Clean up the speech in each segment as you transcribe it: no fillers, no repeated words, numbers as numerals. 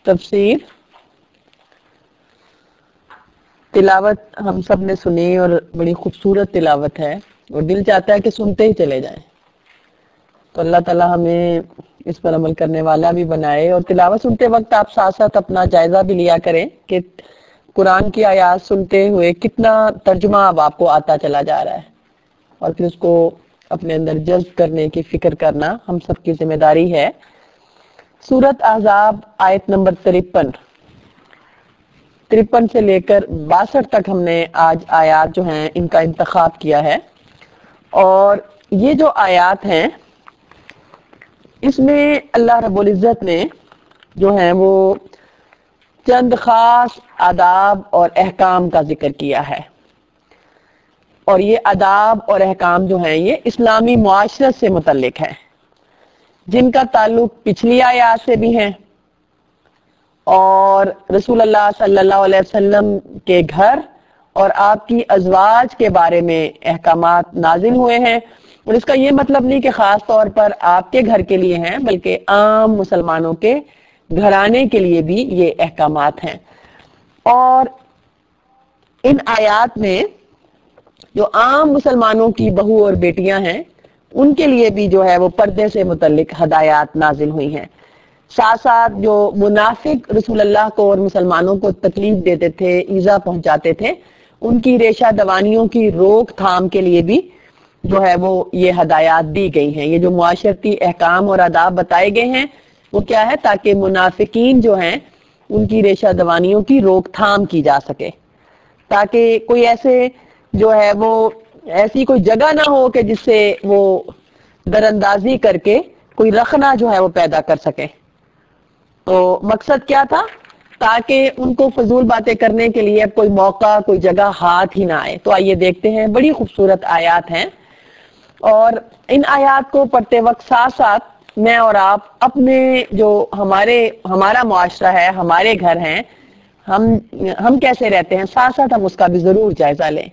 تفسیر تلاوت ہم سب نے سنی اور بڑی خوبصورت تلاوت ہے اور دل چاہتا ہے کہ سنتے ہی چلے جائیں. تو اللہ تعالی ہمیں اس پر عمل کرنے والا بھی بنائے. اور تلاوت سنتے وقت آپ ساتھ ساتھ اپنا جائزہ بھی لیا کریں کہ قرآن کی آیات سنتے ہوئے کتنا ترجمہ اب آپ کو آتا چلا جا رہا ہے اور پھر اس کو اپنے اندر جذب کرنے کی فکر کرنا ہم سب کی ذمہ داری ہے. سورۃ احزاب آیت نمبر 53 سے لے کر 62 تک ہم نے آج آیات جو ہیں ان کا انتخاب کیا ہے. اور یہ جو آیات ہیں اس میں اللہ رب العزت نے جو ہیں وہ چند خاص آداب اور احکام کا ذکر کیا ہے. اور یہ آداب اور احکام جو ہیں یہ اسلامی معاشرت سے متعلق ہیں جن کا تعلق پچھلی آیات سے بھی ہیں اور رسول اللہ صلی اللہ علیہ وسلم کے گھر اور آپ کی ازواج کے بارے میں احکامات نازل ہوئے ہیں. اور اس کا یہ مطلب نہیں کہ خاص طور پر آپ کے گھر کے لیے ہیں بلکہ عام مسلمانوں کے گھرانے کے لیے بھی یہ احکامات ہیں. اور ان آیات میں جو عام مسلمانوں کی بہو اور بیٹیاں ہیں ان کے لیے بھی جو ہے وہ پردے سے متعلق ہدایات نازل ہوئی ہیں. ساتھ ساتھ جو منافق رسول اللہ کو اور مسلمانوں کو تکلیف دیتے تھے ایذا پہنچاتے تھے ان کی ریشہ دوانیوں کی روک تھام کے لیے بھی جو ہے وہ یہ ہدایات دی گئی ہیں. یہ جو معاشرتی احکام اور آداب بتائے گئے ہیں وہ کیا ہے تاکہ منافقین جو ہیں ان کی ریشہ دوانیوں کی روک تھام کی جا سکے تاکہ کوئی ایسے جو ہے وہ ایسی کوئی جگہ نہ ہو کہ جس سے وہ در اندازی کر کے کوئی رخنہ جو ہے وہ پیدا کر سکے. تو مقصد کیا تھا تاکہ ان کو فضول باتیں کرنے کے لیے کوئی موقع کوئی جگہ ہاتھ ہی نہ آئے. تو آئیے دیکھتے ہیں بڑی خوبصورت آیات ہیں اور ان آیات کو پڑھتے وقت ساتھ ساتھ میں اور آپ اپنے جو ہمارا معاشرہ ہے ہمارے گھر ہیں ہم کیسے رہتے ہیں ساتھ ساتھ ہم اس کا بھی ضرور جائزہ لیں.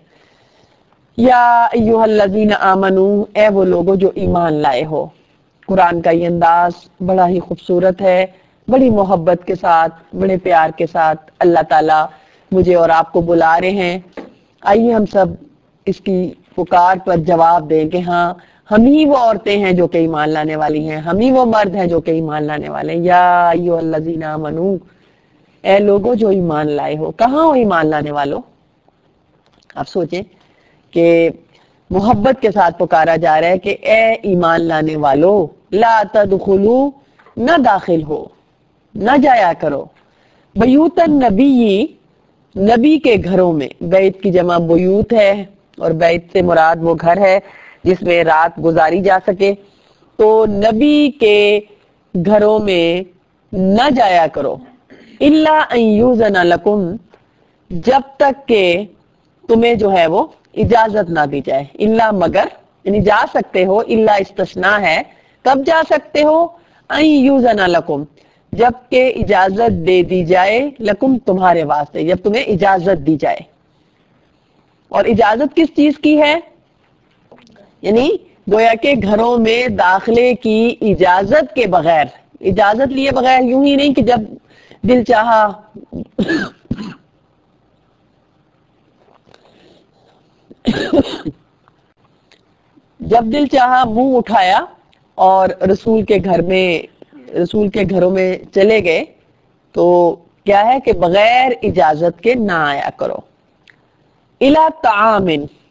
یا ایھا الذین آمنو اے وہ لوگوں جو ایمان لائے ہو. قرآن کا یہ انداز بڑا ہی خوبصورت ہے بڑی محبت کے ساتھ بڑے پیار کے ساتھ اللہ تعالیٰ مجھے اور آپ کو بلا رہے ہیں. آئیے ہم سب اس کی پکار پر جواب دیں کہ ہاں ہم ہی وہ عورتیں ہیں جو کہ ایمان لانے والی ہیں ہم ہی وہ مرد ہیں جو کہ ایمان لانے والے ہیں. یا ایھا الذین آمنو اے لوگوں جو ایمان لائے ہو. کہاں ہو ایمان لانے والوں؟ آپ سوچیں کہ محبت کے ساتھ پکارا جا رہا ہے کہ اے ایمان لانے والو لا تدخلوا نہ داخل ہو نہ جایا کرو بیوت النبی نبی کے گھروں میں. بیت کی جمع بیوت ہے اور بیت سے مراد وہ گھر ہے جس میں رات گزاری جا سکے. تو نبی کے گھروں میں نہ جایا کرو الا ان یؤذن لکم جب تک کہ تمہیں جو ہے وہ اجازت نہ دی جائے. الا مگر یعنی جا سکتے ہو الا استثناء ہے کب جا سکتے ہو ان یؤذن لکم جب کہ اجازت دے دی جائے لکم تمہارے واسطے جب تمہیں اجازت دی جائے. اور اجازت کس چیز کی ہے یعنی گویا کہ گھروں میں داخلے کی اجازت کے بغیر اجازت لیے بغیر یوں ہی نہیں کہ جب دل چاہا جب دل چاہا منہ اٹھایا اور رسول کے گھروں میں چلے گئے تو کیا ہے کہ بغیر اجازت کے نہ آیا کرو. الی طعام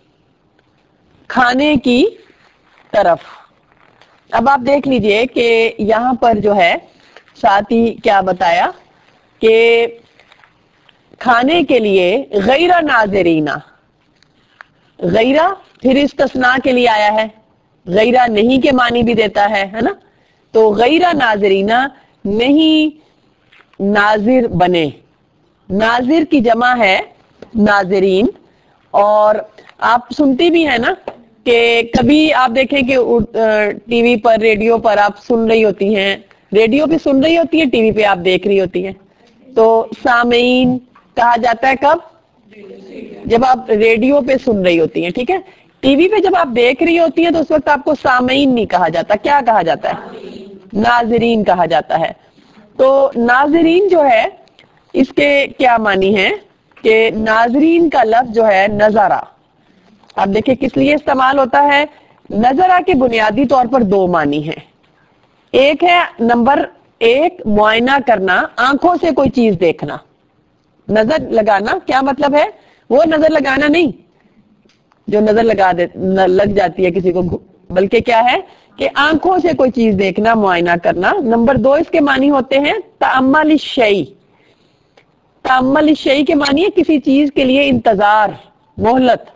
کھانے کی طرف. اب آپ دیکھ لیجئے کہ یہاں پر جو ہے ساتھ ہی کیا بتایا کہ کھانے کے لیے غیر ناظرینہ غیرہ پھر استثناء کے لیے آیا ہے غیرہ نہیں کے معنی بھی دیتا ہے نا. تو غیرہ ناظرینہ نہیں ناظر بنے. ناظر کی جمع ہے ناظرین. اور آپ سنتی بھی ہیں نا کہ کبھی آپ دیکھیں کہ ٹی وی پر ریڈیو پر آپ سن رہی ہوتی ہیں ریڈیو پہ سن رہی ہوتی ہیں ٹی وی پہ آپ دیکھ رہی ہوتی ہیں تو سامعین کہا جاتا ہے کب جب آپ ریڈیو پہ سن رہی ہوتی ہیں. ٹھیک ہے ٹی وی پہ جب آپ دیکھ رہی ہوتی ہیں تو اس وقت آپ کو سامعین نہیں کہا جاتا. کیا کہا جاتا ہے؟ ناظرین کہا جاتا ہے. تو ناظرین جو ہے اس کے کیا معنی ہے کہ ناظرین کا لفظ جو ہے نظرہ، آپ دیکھیں کس لیے استعمال ہوتا ہے. نظرہ کے بنیادی طور پر دو معنی ہیں. ایک ہے نمبر ایک معائنہ کرنا، آنکھوں سے کوئی چیز دیکھنا. نظر لگانا کیا مطلب ہے؟ وہ نظر لگانا نہیں جو نظر لگ جاتی ہے کسی کو، بلکہ کیا ہے کہ آنکھوں سے کوئی چیز دیکھنا، معائنہ کرنا. نمبر دو اس کے معنی ہوتے ہیں تأمل الشیء. تأمل الشیء کے معنی ہے کسی چیز کے لیے انتظار، مہلت.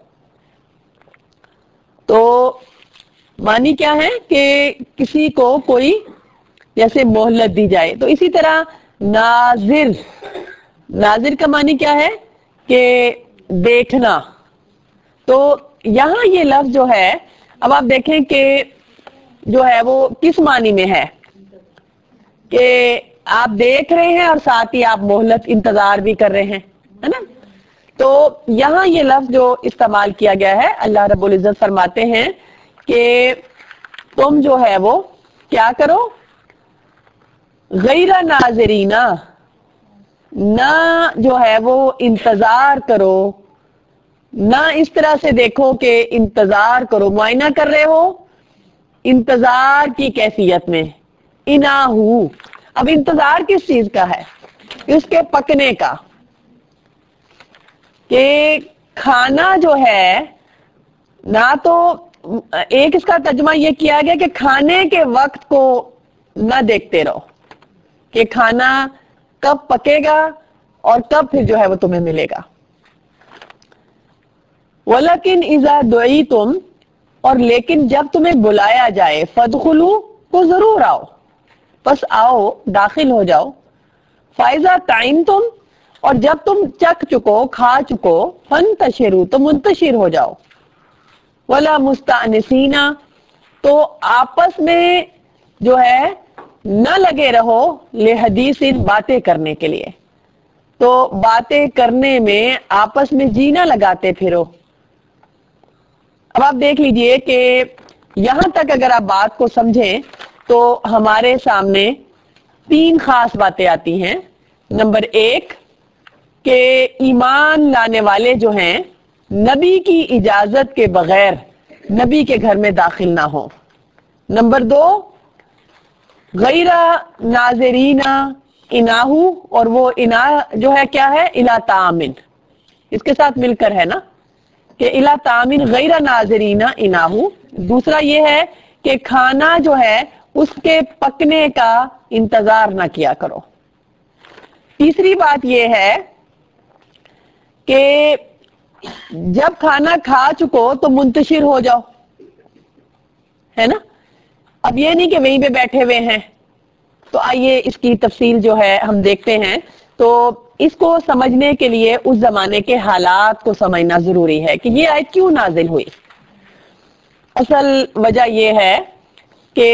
تو معنی کیا ہے کہ کسی کو کوئی جیسے مہلت دی جائے. تو اسی طرح ناظر، ناظر کا معنی کیا ہے کہ دیکھنا. تو یہاں یہ لفظ جو ہے، اب آپ دیکھیں کہ جو ہے وہ کس معنی میں ہے کہ آپ دیکھ رہے ہیں اور ساتھ ہی آپ مہلت انتظار بھی کر رہے ہیں، ہے نا. تو یہاں یہ لفظ جو استعمال کیا گیا ہے، اللہ رب العزت فرماتے ہیں کہ تم جو ہے وہ کیا کرو، غیر ناظرینہ، نہ جو ہے وہ انتظار کرو، نہ اس طرح سے دیکھو کہ انتظار کرو، معائنہ کر رہے ہو انتظار کی کیفیت میں. اناہو، اب انتظار کس چیز کا ہے؟ اس کے پکنے کا. کہ کھانا جو ہے نہ تو ایک اس کا ترجمہ یہ کیا گیا کہ کھانے کے وقت کو نہ دیکھتے رہو کہ کھانا کب پکے گا اور کب پھر جو ہے وہ تمہیں ملے گا. وَلَكِنْ إِذَا دُعِيتُمْ، اور لیکن جب تمہیں بلایا جائے، فَادْخُلُوا، تو ضرور آؤ، بس آؤ، داخل ہو جاؤ. فَإِذَا طَعِمْتُمْ، اور جب تم چکھ چکو، کھا چکو، فَانْتَشِرُوا، تو منتشر ہو جاؤ. وَلَا مُسْتَأْنِسِينَ، تو آپس میں جو ہے نہ لگے رہو، لِحَدِيثٍ، باتیں کرنے کے لیے. تو باتیں کرنے میں آپس میں جی نہ لگاتے پھرو. اب آپ دیکھ لیجئے کہ یہاں تک اگر آپ بات کو سمجھیں تو ہمارے سامنے تین خاص باتیں آتی ہیں. نمبر ایک کہ ایمان لانے والے جو ہیں نبی کی اجازت کے بغیر نبی کے گھر میں داخل نہ ہو. نمبر دو غیر ناظرین اناہو، اور وہ انا جو ہے کیا ہے، الا تامن، اس کے ساتھ مل کر ہے نا کہ الا تامن غیر ناظرین اناہو. دوسرا یہ ہے کہ کھانا جو ہے اس کے پکنے کا انتظار نہ کیا کرو. تیسری بات یہ ہے کہ جب کھانا کھا چکو تو منتشر ہو جاؤ، ہے نا. اب یہ نہیں کہ وہیں پہ بیٹھے ہوئے ہیں. تو آئیے اس کی تفصیل جو ہے ہم دیکھتے ہیں. تو اس کو سمجھنے کے لیے اس زمانے کے حالات کو سمجھنا ضروری ہے کہ یہ آیت کیوں نازل ہوئی. اصل وجہ یہ ہے کہ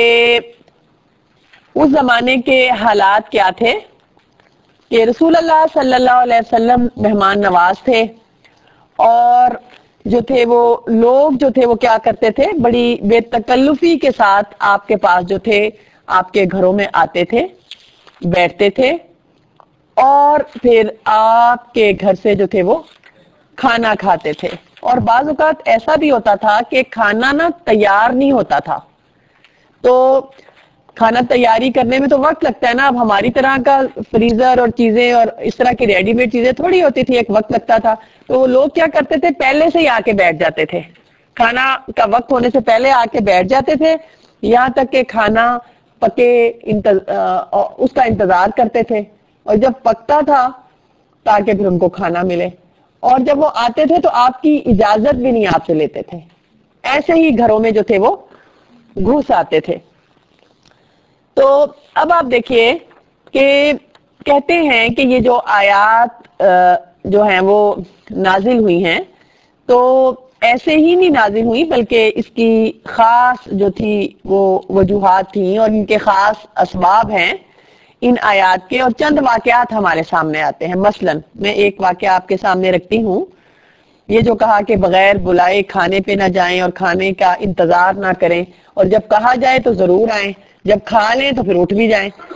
اس زمانے کے حالات کیا تھے کہ رسول اللہ صلی اللہ علیہ وسلم مہمان نواز تھے، اور جو تھے وہ لوگ جو تھے وہ کیا کرتے تھے، بڑی بے تکلفی کے ساتھ آپ کے پاس جو تھے آپ کے گھروں میں آتے تھے، بیٹھتے تھے، اور پھر آپ کے گھر سے جو تھے وہ کھانا کھاتے تھے. اور بعض اوقات ایسا بھی ہوتا تھا کہ کھانا نا تیار نہیں ہوتا تھا. تو کھانا تیاری کرنے میں تو وقت لگتا ہے نا. اب ہماری طرح کا فریزر اور چیزیں اور اس طرح کی ریڈی میڈ چیزیں تھوڑی ہوتی تھی، ایک وقت لگتا تھا. تو وہ لوگ کیا کرتے تھے، پہلے سے ہی آ کے بیٹھ جاتے تھے، کھانا کا وقت ہونے سے پہلے آ کے بیٹھ جاتے تھے، یہاں تک کہ کھانا پکے اس کا انتظار کرتے تھے. اور جب پکتا تھا تاکہ پھر ان کو کھانا ملے. اور جب وہ آتے تھے تو آپ کی اجازت بھی نہیں آپ سے لیتے تھے، ایسے ہی گھروں میں جو تھے وہ گھس آتے تھے. تو اب آپ دیکھیے کہ کہتے ہیں کہ یہ جو آیات جو ہیں وہ نازل ہوئی ہیں تو ایسے ہی نہیں نازل ہوئی، بلکہ اس کی خاص جو تھی وہ وجوہات تھیں اور ان کے خاص اسباب ہیں ان آیات کے. اور چند واقعات ہمارے سامنے آتے ہیں. مثلا میں ایک واقعہ آپ کے سامنے رکھتی ہوں. یہ جو کہا کہ بغیر بلائے کھانے پہ نہ جائیں اور کھانے کا انتظار نہ کریں، اور جب کہا جائے تو ضرور آئیں، جب کھا لیں تو پھر اٹھ بھی جائیں.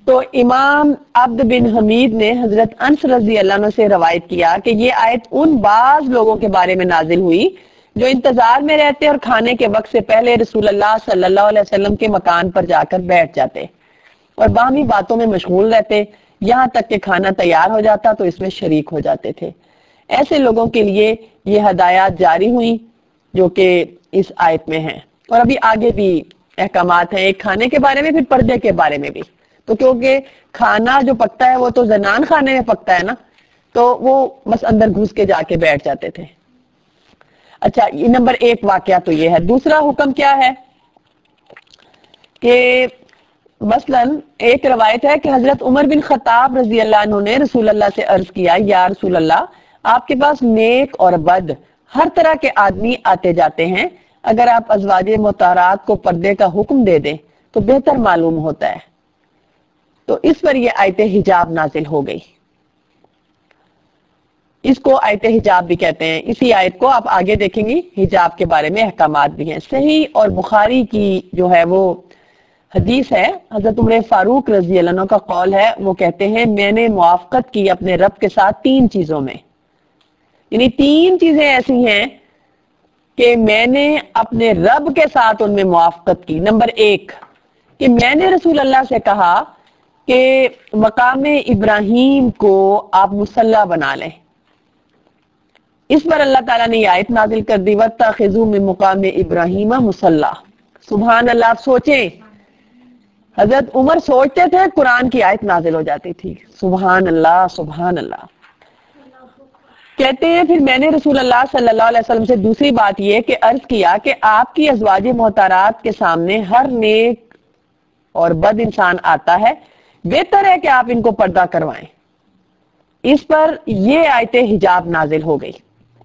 تو امام عبد بن حمید نے حضرت انس رضی اللہ عنہ سے روایت کیا کہ یہ آیت ان بعض لوگوں کے بارے میں نازل ہوئی جو انتظار میں رہتے اور کھانے کے وقت سے پہلے رسول اللہ صلی اللہ علیہ وسلم کے مکان پر جا کر بیٹھ جاتے اور باہمی باتوں میں مشغول رہتے یہاں تک کہ کھانا تیار ہو جاتا تو اس میں شریک ہو جاتے تھے۔ ایسے لوگوں کے لیے یہ ہدایات جاری ہوئی جو کہ اس آیت میں ہیں، اور ابھی آگے بھی احکامات ہیں، ایک کھانے کے بارے میں پھر پردے کے بارے میں بھی۔ تو کیونکہ کھانا جو پکتا ہے وہ تو زنان خانے میں پکتا ہے نا، تو وہ بس اندر گھس کے جا کے بیٹھ جاتے تھے۔ اچھا، یہ نمبر 1 واقعہ تو یہ ہے۔ دوسرا حکم کیا ہے کہ مثلا ایک روایت ہے کہ حضرت عمر بن خطاب رضی اللہ عنہ نے رسول اللہ سے عرض کیا، یا رسول اللہ، آپ کے پاس نیک اور بد ہر طرح کے آدمی آتے جاتے ہیں، اگر آپ ازواج مطہرات کو پردے کا حکم دے دیں تو بہتر معلوم ہوتا ہے۔ تو اس پر یہ آیت حجاب نازل ہو گئی، اس کو آیت حجاب بھی کہتے ہیں۔ اسی آیت کو آپ آگے دیکھیں گی، حجاب کے بارے میں احکامات بھی ہیں۔ صحیح اور بخاری کی جو ہے وہ حدیث ہے، حضرت عمر فاروق رضی اللہ عنہ کا قول ہے، وہ کہتے ہیں میں نے موافقت کی اپنے رب کے ساتھ 3 چیزوں میں، یعنی 3 چیزیں ایسی ہیں کہ میں نے اپنے رب کے ساتھ ان میں موافقت کی۔ نمبر 1 کہ میں نے رسول اللہ سے کہا کہ مقام ابراہیم کو آپ مصلی بنا لیں، اس پر اللہ تعالیٰ نے یہ آیت نازل کر دی، وَاتَّخِذُوا مِن مقام ابراہیم مصلی۔ سبحان اللہ، آپ سوچیں، حضرت عمر سوچتے تھے، قرآن کی آیت نازل ہو جاتی تھی۔ سبحان اللہ، سبحان اللہ۔ کہتے ہیں پھر میں نے رسول اللہ صلی اللہ علیہ وسلم سے دوسری بات یہ کہ عرض کیا کہ آپ کی ازواج محترات کے سامنے ہر نیک اور بد انسان آتا ہے، بہتر ہے کہ آپ ان کو پردہ کروائیں۔ اس پر یہ آیت حجاب نازل ہو گئی۔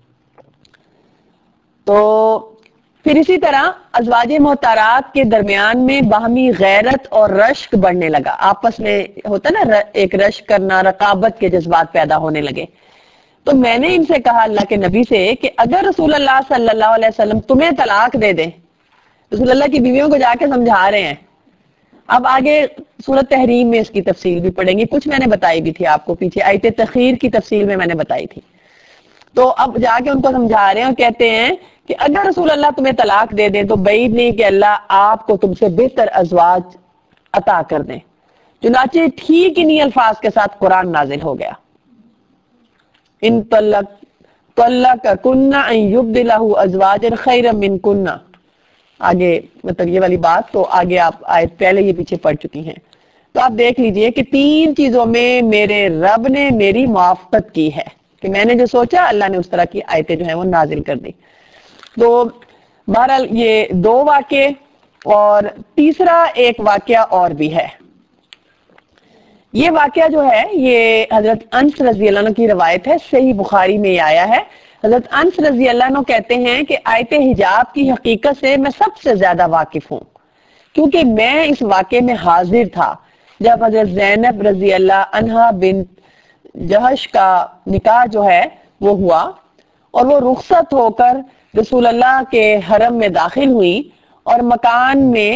تو پھر اسی طرح ازواج محترات کے درمیان میں باہمی غیرت اور رشک بڑھنے لگا، آپس میں ہوتا نا ایک رشک کرنا، رقابت کے جذبات پیدا ہونے لگے۔ تو میں نے ان سے کہا اللہ کے نبی سے کہ اگر رسول اللہ صلی اللہ علیہ وسلم تمہیں طلاق دے دیں، رسول اللہ کی بیویوں کو جا کے سمجھا رہے ہیں۔ اب آگے سورۃ تحریم میں اس کی تفصیل بھی پڑھیں گی، کچھ میں نے بتائی بھی تھی آپ کو پیچھے، آیت تخیر کی تفصیل میں نے بتائی تھی۔ تو اب جا کے ان کو سمجھا رہے ہیں اور کہتے ہیں کہ اگر رسول اللہ تمہیں طلاق دے دیں تو بعید نہیں کہ اللہ آپ کو تم سے بہتر ازواج عطا کر دیں۔ چنانچہ ٹھیک انہی الفاظ کے ساتھ قرآن نازل ہو گیا، ان طلقکن ان یبدلہ ازواجا خیرا منکن۔ آگے مطلب یہ والی بات تو آگے آپ آیت پہلے یہ پیچھے پڑھ چکی ہیں، تو آپ دیکھ لیجئے کہ 3 چیزوں میں میرے رب نے میری موافقت کی ہے کہ میں نے جو سوچا اللہ نے اس طرح کی آیتیں جو ہیں وہ نازل کر دی۔ تو بہرحال یہ 2 واقعے، اور تیسرا ایک واقعہ اور بھی ہے۔ یہ واقعہ جو ہے یہ حضرت انس رضی اللہ عنہ کی روایت ہے، صحیح بخاری میں یہ آیا ہے۔ حضرت انس رضی اللہ عنہ کہتے ہیں کہ آیت حجاب کی حقیقت سے میں سب سے زیادہ واقف ہوں، کیونکہ میں اس واقعے میں حاضر تھا جب حضرت زینب رضی اللہ عنہا بنت جہش کا نکاح جو ہے وہ ہوا، اور وہ رخصت ہو کر رسول اللہ کے حرم میں داخل ہوئی اور مکان میں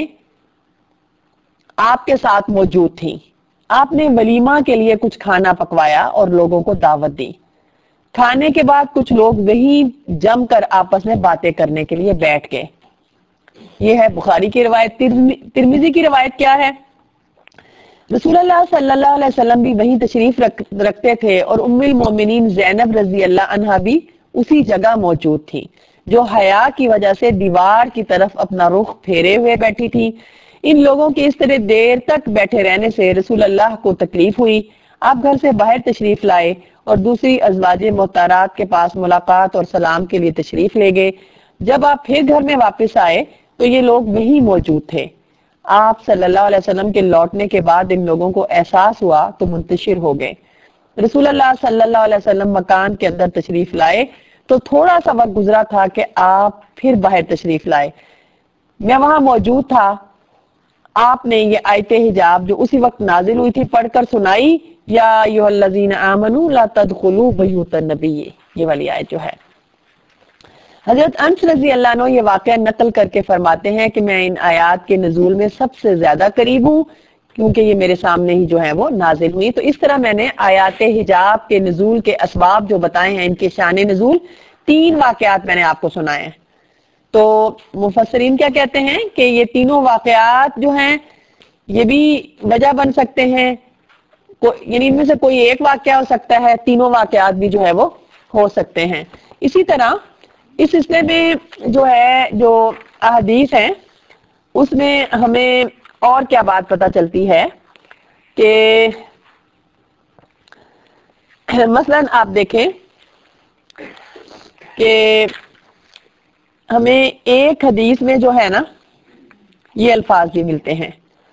آپ کے ساتھ موجود تھیں۔ آپ نے ولیمہ کے لیے کچھ کھانا پکوایا اور لوگوں کو دعوت دی۔ کھانے کے بعد کچھ لوگ وہیں جم کر آپس میں باتیں کرنے کے لیے بیٹھ گئے۔ یہ ہے بخاری کی روایت۔ ترمذی کی روایت کیا ہے؟ رسول اللہ صلی اللہ علیہ وسلم بھی وہیں تشریف رکھتے تھے اور ام المومنین زینب رضی اللہ عنہا بھی اسی جگہ موجود تھی، جو حیا کی وجہ سے دیوار کی طرف اپنا رخ پھیرے ہوئے بیٹھی تھی۔ ان لوگوں کے اس طرح دیر تک بیٹھے رہنے سے رسول اللہ کو تکلیف ہوئی، آپ گھر سے باہر تشریف لائے اور دوسری ازواج محترات کے پاس ملاقات اور سلام کے لیے تشریف لے گئے۔ جب آپ پھر گھر میں واپس آئے تو یہ لوگ وہیں موجود تھے۔ آپ صلی اللہ علیہ وسلم کے لوٹنے کے بعد ان لوگوں کو احساس ہوا تو منتشر ہو گئے۔ رسول اللہ صلی اللہ علیہ وسلم مکان کے اندر تشریف لائے تو تھوڑا سا وقت گزرا تھا کہ آپ پھر باہر تشریف لائے۔ میں وہاں موجود تھا، آپ نے یہ آیت حجاب جو اسی وقت نازل ہوئی تھی پڑھ کر سنائی، یا ایھا الذین آمنوا لا تدخلوا بیوت النبی، یہ والی آیت جو ہے۔ حضرت انس رضی اللہ عنہ یہ واقعہ نقل کر کے فرماتے ہیں کہ میں ان آیات کے نزول میں سب سے زیادہ قریب ہوں، کیونکہ یہ میرے سامنے ہی جو ہے وہ نازل ہوئی. تو اس طرح میں نے آیات حجاب کے نزول کے اسباب جو بتائے ہیں، ان کے شان نزول 3 واقعات میں نے آپ کو سنائے ہیں. تو مفسرین کیا کہتے ہیں کہ یہ تینوں واقعات جو ہیں یہ بھی وجہ بن سکتے ہیں، یعنی ان میں سے کوئی ایک واقعہ ہو سکتا ہے، تینوں واقعات بھی جو ہے وہ ہو سکتے ہیں. اسی طرح اس سلسلے میں جو احادیث ہیں اس میں ہمیں اور کیا بات پتہ چلتی ہے کہ مثلا آپ دیکھیں کہ ہمیں ایک حدیث میں جو ہے نا یہ الفاظ بھی ملتے ہیں.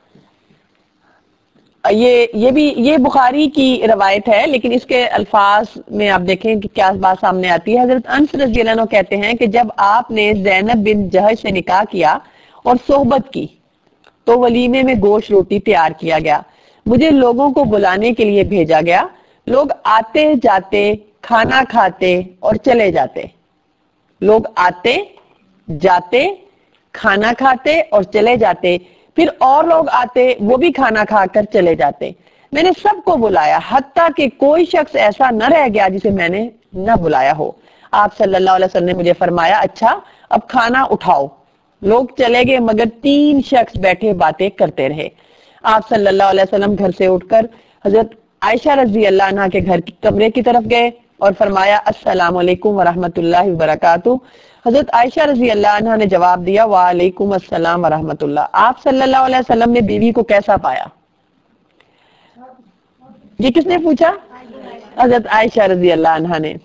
یہ بخاری کی روایت ہے، لیکن اس کے الفاظ میں آپ دیکھیں کہ کیا بات سامنے آتی ہے. حضرت انس رضی اللہ عنہ کہتے ہیں کہ جب آپ نے زینب بن جہش سے نکاح کیا اور صحبت کی تو ولیمے میں گوشت روٹی تیار کیا گیا. مجھے لوگوں کو بلانے کے لیے بھیجا گیا. لوگ آتے جاتے، کھانا کھاتے اور چلے جاتے. لوگ آتے جاتے، کھانا کھاتے اور چلے جاتے. پھر اور لوگ آتے، وہ بھی کھانا کھا کر چلے جاتے. میں نے سب کو بلایا، حتیٰ کہ کوئی شخص ایسا نہ رہ گیا جسے میں نے نہ بلایا ہو. آپ صلی اللہ علیہ وسلم نے مجھے فرمایا، اچھا اب کھانا اٹھاؤ. لوگ چلے گئے مگر 3 شخص بیٹھے باتیں کرتے رہے. آپ صلی اللہ علیہ وسلم گھر سے اٹھ کر حضرت عائشہ رضی اللہ عنہا کے گھر کمرے کی طرف گئے اور فرمایا، السلام علیکم ورحمۃ اللہ وبرکاتہ. حضرت عائشہ رضی اللہ عنہا نے جواب دیا، وعلیکم السلام ورحمۃ اللہ. آپ صلی اللہ علیہ وسلم نے بیوی کو کیسا پایا؟ یہ کس نے پوچھا؟ حضرت عائشہ رضی اللہ عنہا نے.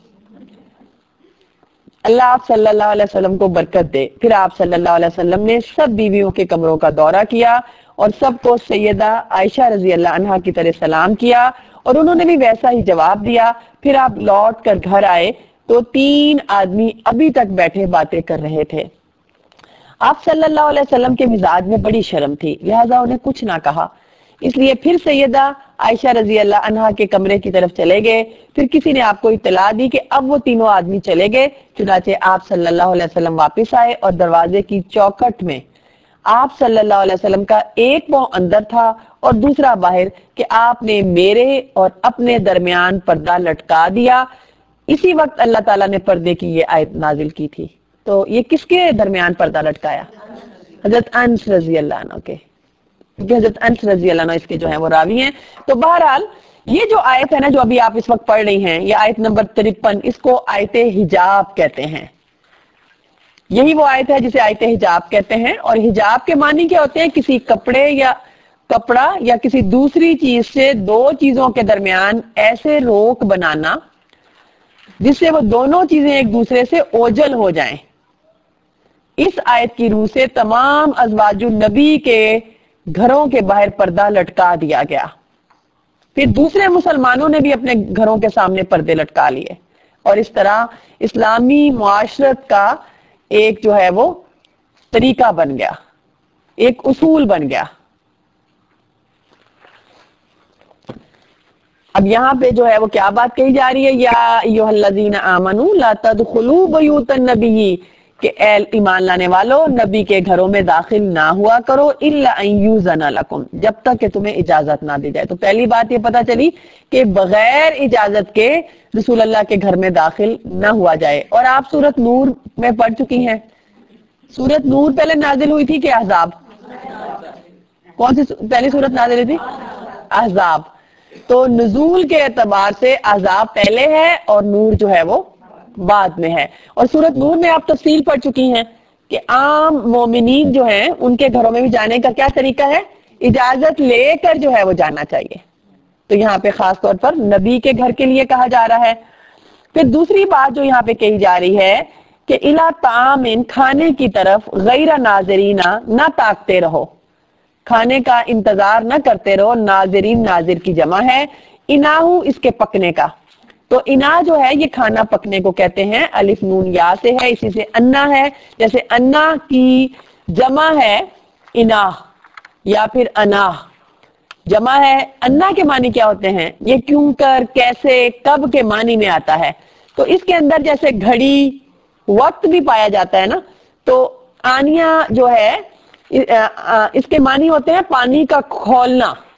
اللہ آپ صلی اللہ علیہ وسلم کو برکت دے. پھر آپ صلی اللہ علیہ وسلم نے سب بیویوں کے کمروں کا دورہ کیا اور سب کو سیدہ عائشہ رضی اللہ عنہا کی طرح سلام کیا اور انہوں نے بھی ویسا ہی جواب دیا. پھر آپ لوٹ کر گھر آئے تو 3 آدمی ابھی تک بیٹھے باتیں کر رہے تھے. آپ صلی اللہ علیہ وسلم کے مزاج میں بڑی شرم تھی، لہذا انہیں کچھ نہ کہا. اس لیے پھر سیدہ عائشہ رضی اللہ عنہا کے کمرے کی طرف چلے گئے. پھر کسی نے آپ کو اطلاع دی کہ اب وہ تینوں آدمی چلے گئے. چنانچہ آپ صلی اللہ علیہ وسلم واپس آئے اور دروازے کی چوکھٹ میں آپ صلی اللہ علیہ وسلم کا ایک پاؤں اندر تھا اور دوسرا باہر کہ آپ نے میرے اور اپنے درمیان پردہ لٹکا دیا. اسی وقت اللہ تعالیٰ نے پردے کی یہ آیت نازل کی تھی. تو یہ کس کے درمیان پردہ لٹکایا؟ حضرت انس رضی اللہ عنہ کے. کیونکہ حضرت انس رضی اللہ عنہ اس کے جو ہیں وہ راوی ہیں. تو بہرحال یہ جو آیت ہے نا جو ابھی آپ اس وقت پڑھ رہی ہیں، یہ آیت نمبر 53، اس کو آیت حجاب کہتے ہیں. یہی وہ آیت ہے جسے آیت حجاب کہتے ہیں. اور حجاب کے معنی کیا ہوتے ہیں؟ کسی کپڑا یا کسی دوسری چیز سے 2 چیزوں کے درمیان ایسے روک بنانا جس سے وہ دونوں چیزیں ایک دوسرے سے اوجھل ہو جائیں. اس آیت کی روح سے تمام ازواج النبی کے گھروں کے باہر پردہ لٹکا دیا گیا. پھر دوسرے مسلمانوں نے بھی اپنے گھروں کے سامنے پردے لٹکا لیے اور اس طرح اسلامی معاشرت کا ایک جو ہے وہ طریقہ بن گیا، ایک اصول بن گیا. اب یہاں پہ جو ہے وہ کیا بات کہی جا رہی ہے؟ یا ایھا الذین آمنوا لا تدخلوا بیوت النبی، کہ اے ایمان لانے والو نبی کے گھروں میں داخل نہ ہوا کرو الا ان یؤذن لکم، جب تک کہ تمہیں اجازت نہ دی جائے. تو پہلی بات یہ پتہ چلی کہ بغیر اجازت کے رسول اللہ کے گھر میں داخل نہ ہوا جائے. اور آپ سورۃ نور میں پڑھ چکی ہیں. سورۃ نور پہلے نازل ہوئی تھی کہ احزاب؟ کون سی پہلی سورت نازل ہوئی تھی؟ احزاب. تو نزول کے اعتبار سے احزاب پہلے ہے اور نور جو ہے وہ بعد میں ہے. اور سورۃ نور میں آپ تفصیل پڑھ چکی ہیں کہ عام مومنین جو ہیں ان کے گھروں میں بھی جانے کا کیا طریقہ ہے؟ اجازت لے کر جو ہے وہ جانا چاہیے. تو یہاں پہ خاص طور پر نبی کے گھر کے لیے کہا جا رہا ہے. پھر دوسری بات جو یہاں پہ کہی جا رہی ہے کہ الا طعام، کھانے کی طرف غیر ناظرین، نہ تاکتے رہو، کھانے کا انتظار نہ کرتے رہو. ناظرین ناظر کی جمع ہے، اناہو اس کے پکنے کا. تو انا جو ہے یہ کھانا پکنے کو کہتے ہیں. الف نون یا سے ہے، اسی سے انا ہے. جیسے انا کی جمع ہے انا یا پھر انا جمع ہے. انا کے معنی کیا ہوتے ہیں؟ یہ کیوں، کر، کیسے، کب کے معنی میں آتا ہے. تو اس کے اندر جیسے گھڑی، وقت بھی پایا جاتا ہے نا. تو آنیا جو ہے اس کے معنی ہوتے ہیں پانی کا کھولنا.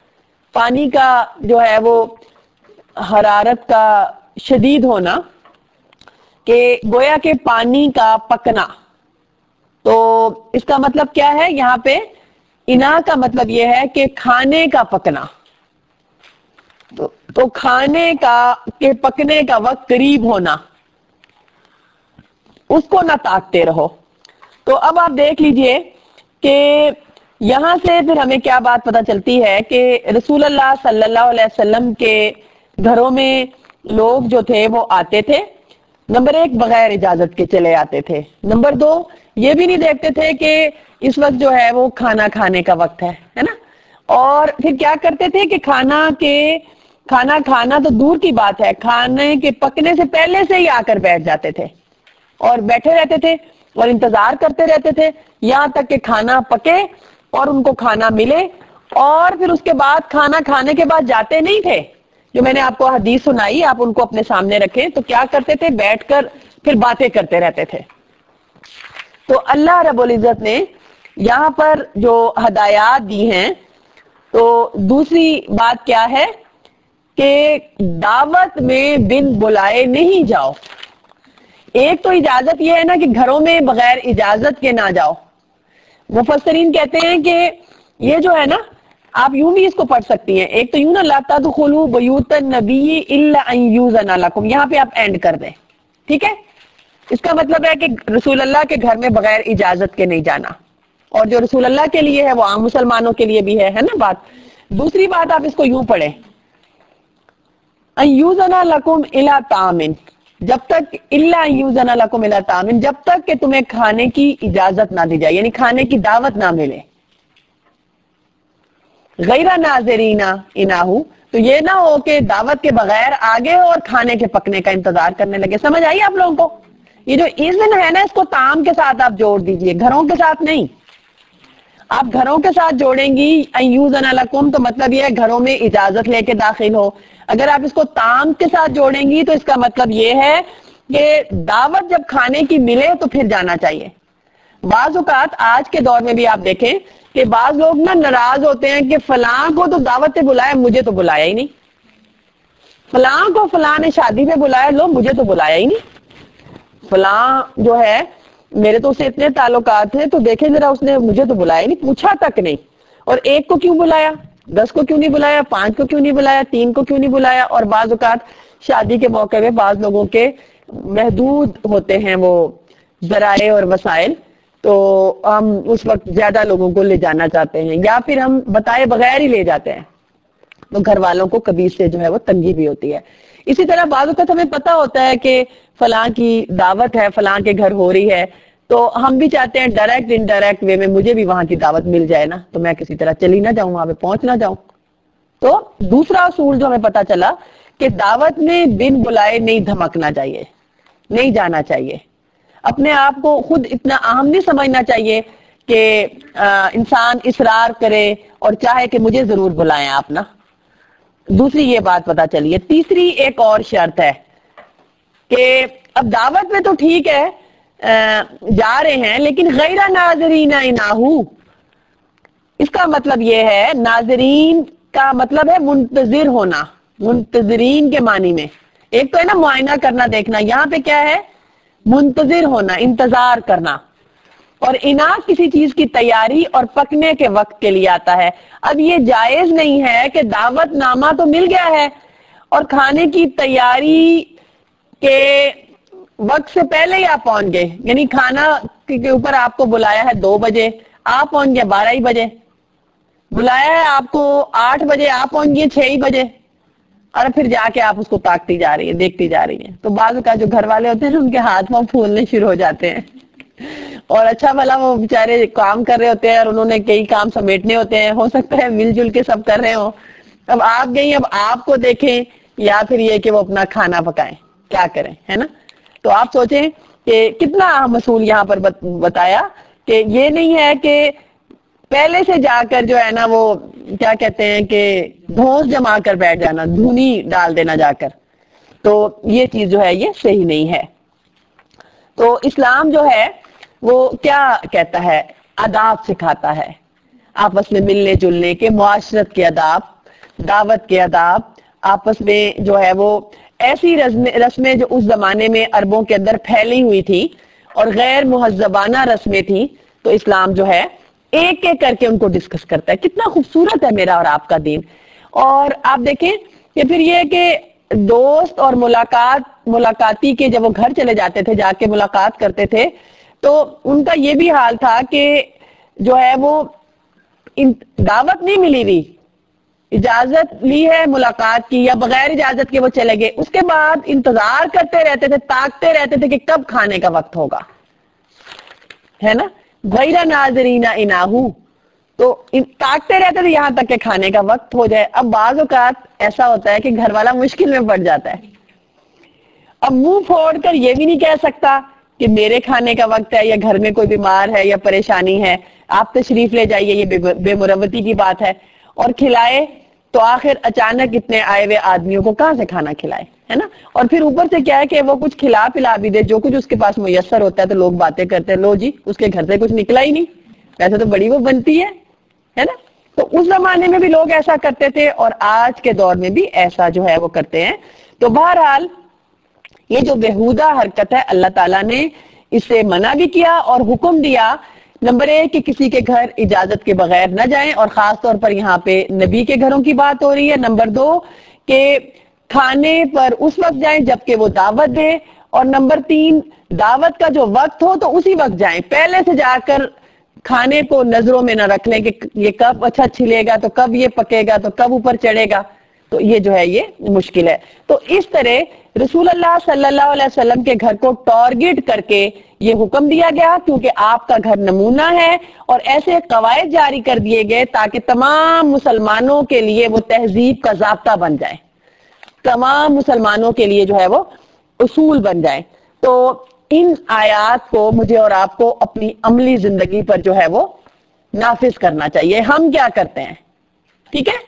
پانی کا جو ہے وہ حرارت کا شدید ہونا، کہ گویا کہ پانی کا پکنا. تو اس کا مطلب کیا ہے یہاں پہ؟ انا کا مطلب یہ ہے کہ کھانے کا پکنا. تو کھانے کا کے پکنے کا وقت قریب ہونا، اس کو نہ تاکتے رہو. تو اب آپ دیکھ لیجئے کہ یہاں سے پھر ہمیں کیا بات پتہ چلتی ہے کہ رسول اللہ صلی اللہ علیہ وسلم کے گھروں میں لوگ جو تھے وہ آتے تھے. نمبر 1 بغیر اجازت کے چلے آتے تھے. نمبر 2 یہ بھی نہیں دیکھتے تھے کہ اس وقت جو ہے وہ کھانا کھانے کا وقت ہے نا. اور پھر کیا کرتے تھے کہ کھانا کھانا تو دور کی بات ہے، کھانے کے پکنے سے پہلے سے ہی آ کر بیٹھ جاتے تھے اور بیٹھے رہتے تھے اور انتظار کرتے رہتے تھے یہاں تک کہ کھانا پکے اور ان کو کھانا ملے. اور پھر اس کے بعد کھانا کھانے کے بعد جاتے نہیں تھے. جو میں نے آپ کو حدیث سنائی آپ ان کو اپنے سامنے رکھیں تو کیا کرتے تھے؟ بیٹھ کر پھر باتیں کرتے رہتے تھے. تو اللہ رب العزت نے یہاں پر جو ہدایات دی ہیں، تو دوسری بات کیا ہے کہ دعوت میں بن بلائے نہیں جاؤ. ایک تو اجازت یہ ہے نا کہ گھروں میں بغیر اجازت کے نہ جاؤ. مفسرین کہتے ہیں کہ یہ جو ہے نا، آپ یوں بھی اس کو پڑھ سکتی ہیں. ایک تو یوں نا، لا تدخلوا بیوت النبی الا ان یؤذن لکم، یہاں پہ آپ اینڈ کر دیں. ٹھیک ہے، اس کا مطلب ہے کہ رسول اللہ کے گھر میں بغیر اجازت کے نہیں جانا. اور جو رسول اللہ کے لیے ہے وہ عام مسلمانوں کے لیے بھی ہے نا بات. دوسری بات آپ اس کو یوں پڑھیں، ان یؤذن لکم الی طعام، جب تک الا ان یؤذن لکم الی طعام، جب تک کہ تمہیں کھانے کی اجازت نہ دی جائے، یعنی کھانے کی دعوت نہ ملے. غیر ناظرین انہ، تو یہ نہ ہو کہ دعوت کے بغیر آگے ہو اور کھانے کے پکنے کا انتظار کرنے لگے. سمجھ آئی آپ لوگوں کو؟ یہ جو اذن ہے نا، اس کو طعام کے ساتھ آپ جوڑ دیجئے، گھروں کے ساتھ نہیں. آپ گھروں کے ساتھ جوڑیں گی ان یؤذن لکم تو مطلب یہ ہے گھروں میں اجازت لے کے داخل ہو. اگر آپ اس کو طعام کے ساتھ جوڑیں گی تو اس کا مطلب یہ ہے کہ دعوت جب کھانے کی ملے تو پھر جانا چاہیے. بعض اوقات آج کے دور میں بھی آپ دیکھیں کہ بعض لوگ نا ناراض ہوتے ہیں کہ فلاں کو تو دعوت پہ بلایا، مجھے تو بلایا ہی نہیں. فلاں کو فلاں نے شادی پہ بلایا، لو مجھے تو بلایا ہی نہیں. فلاں جو ہے میرے تو اسے اتنے تعلقات ہیں تو دیکھیں ذرا، اس نے مجھے تو بلایا نہیں، پوچھا تک نہیں. اور ایک کو کیوں بلایا، 10 کو کیوں نہیں بلایا، 5 کو کیوں نہیں بلایا، 3 کو کیوں نہیں بلایا. اور بعض اوقات شادی کے موقع پہ بعض لوگوں کے محدود ہوتے ہیں وہ ذرائع اور وسائل، تو ہم اس وقت زیادہ لوگوں کو لے جانا چاہتے ہیں یا پھر ہم بتائے بغیر ہی لے جاتے ہیں. تو گھر والوں کو کبھی سے جو ہے وہ تنگی بھی ہوتی ہے. اسی طرح بعض اوقات ہمیں پتہ ہوتا ہے کہ فلاں کی دعوت ہے، فلاں کے گھر ہو رہی ہے، تو ہم بھی چاہتے ہیں ڈائریکٹ انڈائریکٹ وے میں مجھے بھی وہاں کی دعوت مل جائے نا، تو میں کسی طرح چلی نہ جاؤں، وہاں پہ پہنچ نہ جاؤں. تو دوسرا اصول جو ہمیں پتہ چلا کہ دعوت میں بن بلائے نہیں دھمکنا چاہیے، نہیں جانا چاہیے. اپنے آپ کو خود اتنا اہم نہیں سمجھنا چاہیے کہ انسان اصرار کرے اور چاہے کہ مجھے ضرور بلائیں آپ نا. دوسری یہ بات پتہ چلی ہے. تیسری ایک اور شرط ہے کہ اب دعوت میں تو ٹھیک ہے جا رہے ہیں، لیکن غیر ناظرین انہ، اس کا مطلب یہ ہے، ناظرین کا مطلب ہے منتظر ہونا، منتظرین کے معنی میں. ایک تو ہے نا معائنہ کرنا، دیکھنا، یہاں پہ کیا ہے؟ منتظر ہونا، انتظار کرنا. اور اناج کسی چیز کی تیاری اور پکنے کے وقت کے لیے آتا ہے. اب یہ جائز نہیں ہے کہ دعوت نامہ تو مل گیا ہے اور کھانے کی تیاری کے وقت سے پہلے ہی آپ پہنچ گئے، یعنی کھانا کے اوپر آپ کو بلایا ہے 2 بجے، آپ پہنچ گئے 12 ہی بجے. بلایا ہے آپ کو 8 بجے، آپ پہنچ گئے 6 ہی بجے، اور پھر جا کے آپ اس کو تاکتی جا رہی ہیں، دیکھتی جا رہی ہیں. تو بعض کا جو گھر والے ہوتے ہیں ان کے ہاتھ پاؤں پھولنے شروع ہو جاتے ہیں. اور اچھا بھلا وہ بیچارے کام کر رہے ہوتے ہیں اور انہوں نے کئی کام سمیٹنے ہوتے ہیں، ہو سکتا ہے مل جل کے سب کر رہے ہوں. اب آپ گئی، اب آپ کو دیکھیں یا پھر یہ کہ وہ اپنا کھانا پکائیں، کیا کریں، ہے نا. تو آپ سوچیں کہ کتنا اہم اصول یہاں پر بتایا کہ یہ نہیں ہے کہ پہلے سے جا کر جو ہے نا وہ کیا کہتے ہیں کہ دھونس جما کر بیٹھ جانا، دھونی ڈال دینا جا کر. تو یہ چیز جو ہے یہ صحیح نہیں ہے. تو اسلام جو ہے وہ کیا کہتا ہے؟ آداب سکھاتا ہے، آپس میں ملنے جلنے کے، معاشرت کے آداب. دعوت کے آداب، آپس میں جو ہے وہ ایسی رسمیں جو اس زمانے میں عربوں کے اندر پھیلی ہوئی تھی اور غیر مہذبانہ رسمیں تھیں، تو اسلام جو ہے ایک ایک کر کے ان کو ڈسکس کرتا ہے. کتنا خوبصورت ہے میرا اور آپ کا دین. اور آپ دیکھیں کہ پھر یہ کہ دوست اور ملاقاتی کے جب وہ گھر چلے جاتے تھے، جا کے ملاقات کرتے تھے، تو ان کا یہ بھی حال تھا کہ جو ہے وہ دعوت نہیں ملی ہوئی، اجازت لی ہے ملاقات کی یا بغیر اجازت کے وہ چلے گئے، اس کے بعد انتظار کرتے رہتے تھے، تاکتے رہتے تھے کہ کب کھانے کا وقت ہوگا، ہے نا. غیر ناظرین اناہو، تو تاکتے رہتے تھے یہاں تک کہ کھانے کا وقت ہو جائے. اب بعض اوقات ایسا ہوتا ہے کہ گھر والا مشکل میں پڑ جاتا ہے، اب منہ پھوڑ کر یہ بھی نہیں کہہ سکتا کہ میرے کھانے کا وقت ہے یا گھر میں کوئی بیمار ہے یا پریشانی ہے، آپ تشریف لے جائیے، یہ بے مروتی کی بات ہے. اور کھلائے تو آخر اچانک اتنے آئے ہوئے آدمیوں کو کہاں سے کھانا کھلائے، ہے نا. اور پھر اوپر سے کیا ہے کہ وہ کچھ کھلا پلا بھی دے، جو کچھ اس کے پاس میسر ہوتا ہے، تو لوگ باتیں کرتے ہیں، لو جی اس کے گھر سے کچھ نکلا ہی نہیں، ویسے تو بڑی وہ بنتی ہے نا. تو اس زمانے میں بھی لوگ ایسا کرتے تھے اور آج کے دور میں بھی ایسا جو ہے وہ کرتے ہیں. تو بہرحال یہ جو بےہودہ حرکت ہے اللہ تعالیٰ نے اس سے منع بھی کیا اور حکم دیا. نمبر 1 کہ کسی کے گھر اجازت کے بغیر نہ جائیں، اور خاص طور پر یہاں پہ نبی کے گھروں کی بات ہو رہی ہے. نمبر 2 کہ کھانے پر اس وقت جائیں جبکہ وہ دعوت دے، اور نمبر 3 دعوت کا جو وقت ہو تو اسی وقت جائیں، پہلے سے جا کر کھانے کو نظروں میں نہ رکھ لیں کہ یہ کب اچھا چھلے گا، تو کب یہ پکے گا، تو کب اوپر چڑھے گا. تو یہ جو ہے یہ مشکل ہے. تو اس طرح رسول اللہ صلی اللہ علیہ وسلم کے گھر کو ٹارگٹ کر کے یہ حکم دیا گیا، کیونکہ آپ کا گھر نمونہ ہے، اور ایسے قواعد جاری کر دیے گئے تاکہ تمام مسلمانوں کے لیے وہ تہذیب کا ضابطہ بن جائے، تمام مسلمانوں کے لیے جو ہے وہ اصول بن جائے. تو ان آیات کو مجھے اور آپ کو اپنی عملی زندگی پر جو ہے وہ نافذ کرنا چاہیے. ہم کیا کرتے ہیں؟ ٹھیک ہے،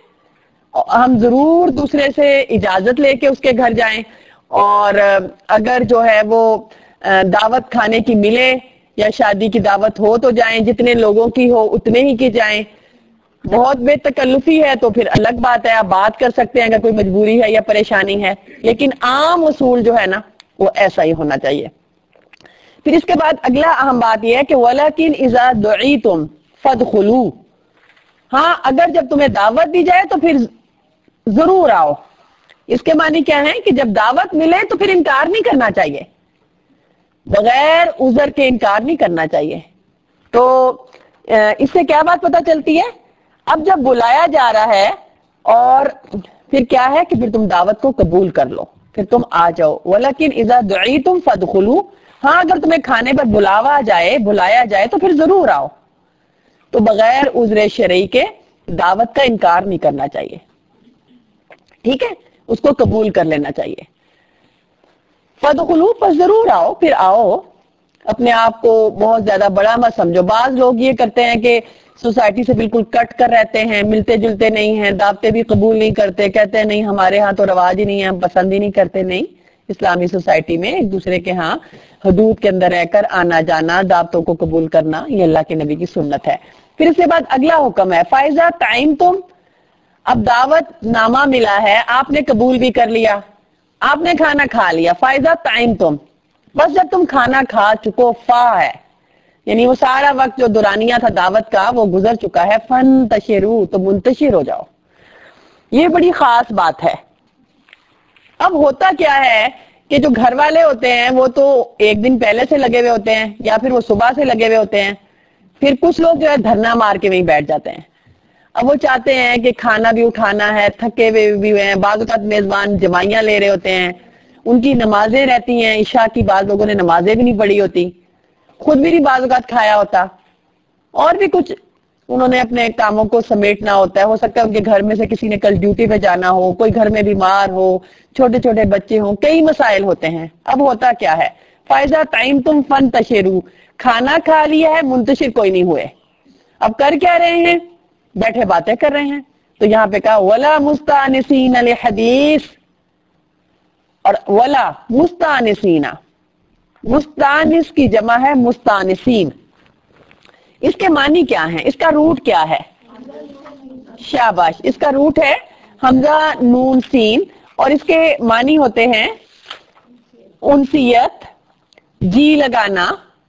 ہم ضرور دوسرے سے اجازت لے کے اس کے گھر جائیں، اور اگر جو ہے وہ دعوت کھانے کی ملے یا شادی کی دعوت ہو تو جائیں، جتنے لوگوں کی ہو اتنے ہی کی جائیں. بہت بے تکلفی ہے تو پھر الگ بات ہے، آپ بات کر سکتے ہیں اگر کوئی مجبوری ہے یا پریشانی ہے، لیکن عام اصول جو ہے نا وہ ایسا ہی ہونا چاہیے. پھر اس کے بعد اگلا اہم بات یہ ہے کہ وَلَكِنْ إِذَا دُعِيتُمْ فَادْخُلُوا، ہاں اگر جب تمہیں دعوت دی جائے تو پھر ضرور آؤ. اس کے معنی کیا ہے کہ جب دعوت ملے تو پھر انکار نہیں کرنا چاہیے، بغیر عذر کے انکار نہیں کرنا چاہیے. تو اس سے کیا بات پتہ چلتی ہے؟ اب جب بلایا جا رہا ہے اور پھر کیا ہے کہ پھر تم دعوت کو قبول کر لو، پھر تم آ جاؤ. وَلَكِنْ إِذَا دُعِيتُمْ فَادْخُلُوا، ہاں اگر تمہیں کھانے پر بلایا جائے تو پھر ضرور آؤ. تو بغیر عذر شرعی کے دعوت کا انکار نہیں کرنا چاہیے، ٹھیک ہے، اس کو قبول کر لینا چاہیے. فَادْخُلُوا، پر ضرور آؤ، پھر آؤ، اپنے آپ کو بہت زیادہ بڑا مت سمجھو. بعض لوگ یہ کرتے ہیں کہ سوسائٹی سے بالکل کٹ کر رہتے ہیں، ملتے جلتے نہیں ہیں، دعوتیں بھی قبول نہیں کرتے، کہتے ہیں نہیں ہمارے ہاں تو رواج ہی نہیں ہے، ہم پسند ہی نہیں کرتے. نہیں، اسلامی سوسائٹی میں ایک دوسرے کے ہاں حدود کے اندر رہ کر آنا جانا، دعوتوں کو قبول کرنا، یہ اللہ کے نبی کی سنت ہے. پھر اس کے بعد اگلا حکم ہے فَإِذَا طَعِمْتُمْ، اب دعوت نامہ ملا ہے، آپ نے قبول بھی کر لیا، آپ نے کھانا کھا لیا. فَإِذَا طَعِمْتُمْ، بس جب تم کھانا کھا چکو، فا ہے یعنی وہ سارا وقت جو دورانیہ تھا دعوت کا وہ گزر چکا ہے. فَانْتَشِرُوا، تو منتشر ہو جاؤ. یہ بڑی خاص بات ہے. اب ہوتا کیا ہے کہ جو گھر والے ہوتے ہیں وہ تو ایک دن پہلے سے لگے ہوئے ہوتے ہیں یا پھر وہ صبح سے لگے ہوئے ہوتے ہیں. پھر کچھ لوگ جو ہے دھرنا مار کے وہیں بیٹھ جاتے ہیں. اب وہ چاہتے ہیں کہ کھانا بھی اٹھانا ہے، تھکے ہوئے بھی ہوئے ہیں، بعض اوقات میزبان جمائیاں لے رہے ہوتے ہیں، ان کی نمازیں رہتی ہیں، عشاء کی بعض لوگوں نے نمازیں بھی نہیں پڑھی ہوتی، خود بھی نہیں بعض اوقات کھایا ہوتا، اور بھی کچھ انہوں نے اپنے کاموں کو سمیٹنا ہوتا ہے. ہو سکتا ہے ان کے گھر میں سے کسی نے کل ڈیوٹی پہ جانا ہو، کوئی گھر میں بیمار ہو، چھوٹے چھوٹے بچے ہوں، کئی مسائل ہوتے ہیں. اب ہوتا کیا ہے فَإِذَا طَعِمْتُمْ فَانْتَشِرُوا، کھانا کھا لیا ہے، منتشر کوئی نہیں ہوئے. اب کر کیا رہے ہیں؟ بیٹھے باتیں کر رہے ہیں. تو یہاں پہ کہا وَلَا مُسْتَأْنِسِينَ لِحَدِيثٍ، اور وَلَا مُسْتَأْنِسِينَ، مستانس کی جمع ہے مستانسین. اس کے معنی کیا ہیں؟ اس کا روٹ کیا ہے؟ شاباش، اس کا روٹ ہے حمزہ نون سین، اور اس کے معنی ہوتے ہیں انسیت، جی لگانا،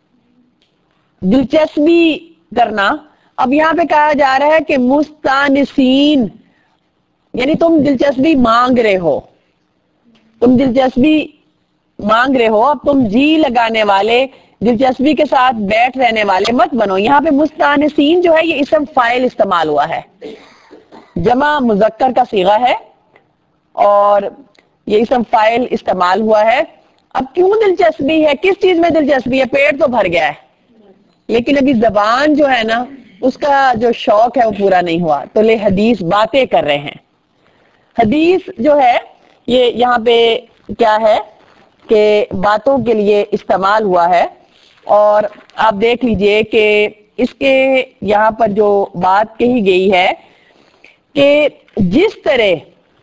دلچسپی کرنا. اب یہاں پہ کہا جا رہا ہے کہ مستانسین، یعنی تم دلچسپی مانگ رہے ہو، تم دلچسپی مانگ رہے ہو. اب تم جی لگانے والے، دلچسپی کے ساتھ بیٹھ رہنے والے مت بنو. یہاں پہ مستانسین جو ہے یہ اسم فاعل استعمال ہوا ہے، جمع مذکر کا صیغہ ہے اور یہ اسم فاعل استعمال ہوا ہے. اب کیوں دلچسپی ہے؟ کس چیز میں دلچسپی ہے؟ پیٹ تو بھر گیا ہے لیکن ابھی زبان جو ہے نا اس کا جو شوق ہے وہ پورا نہیں ہوا، تو لے حدیث باتیں کر رہے ہیں. حدیث جو ہے یہ یہاں پہ کیا ہے کہ باتوں کے لیے استعمال ہوا ہے. اور آپ دیکھ لیجئے کہ اس کے یہاں پر جو بات کہی گئی ہے کہ جس طرح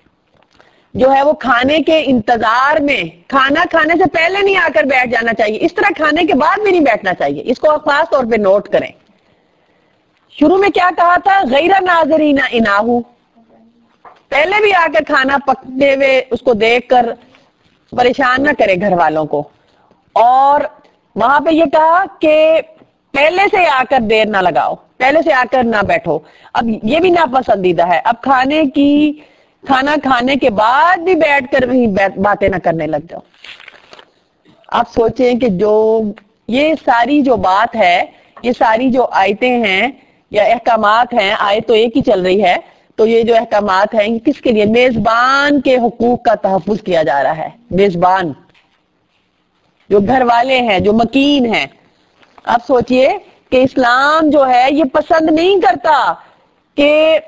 جو ہے وہ کھانے کے انتظار میں، کھانا کھانے سے پہلے نہیں آ کر بیٹھ جانا چاہیے، اس طرح کھانے کے بعد بھی نہیں بیٹھنا چاہیے. اس کو آپ خاص طور پہ نوٹ کریں. شروع میں کیا کہا تھا؟ غیر ناظرین اناہو، پہلے بھی آ کر کھانا پکتے ہوئے اس کو دیکھ کر پریشان نہ کرے گھر والوں کو. اور وہاں پہ یہ کہا کہ پہلے سے آ کر دیر نہ لگاؤ، پہلے سے آ کر نہ بیٹھو. اب یہ بھی ناپسندیدہ ہے. اب کھانا کھانے کے بعد بھی بیٹھ کر وہیں باتیں نہ کرنے لگ جاؤ. آپ سوچیں کہ جو یہ ساری جو بات ہے، یہ ساری جو آیتیں ہیں یا احکامات ہیں، آیت تو ایک ہی چل رہی ہے، تو یہ جو احکامات ہیں یہ کس کے لیے؟ میزبان کے حقوق کا تحفظ کیا جا رہا ہے. میزبان جو گھر والے ہیں، جو مکین ہیں. آپ سوچئے کہ اسلام جو ہے یہ پسند نہیں کرتا کہ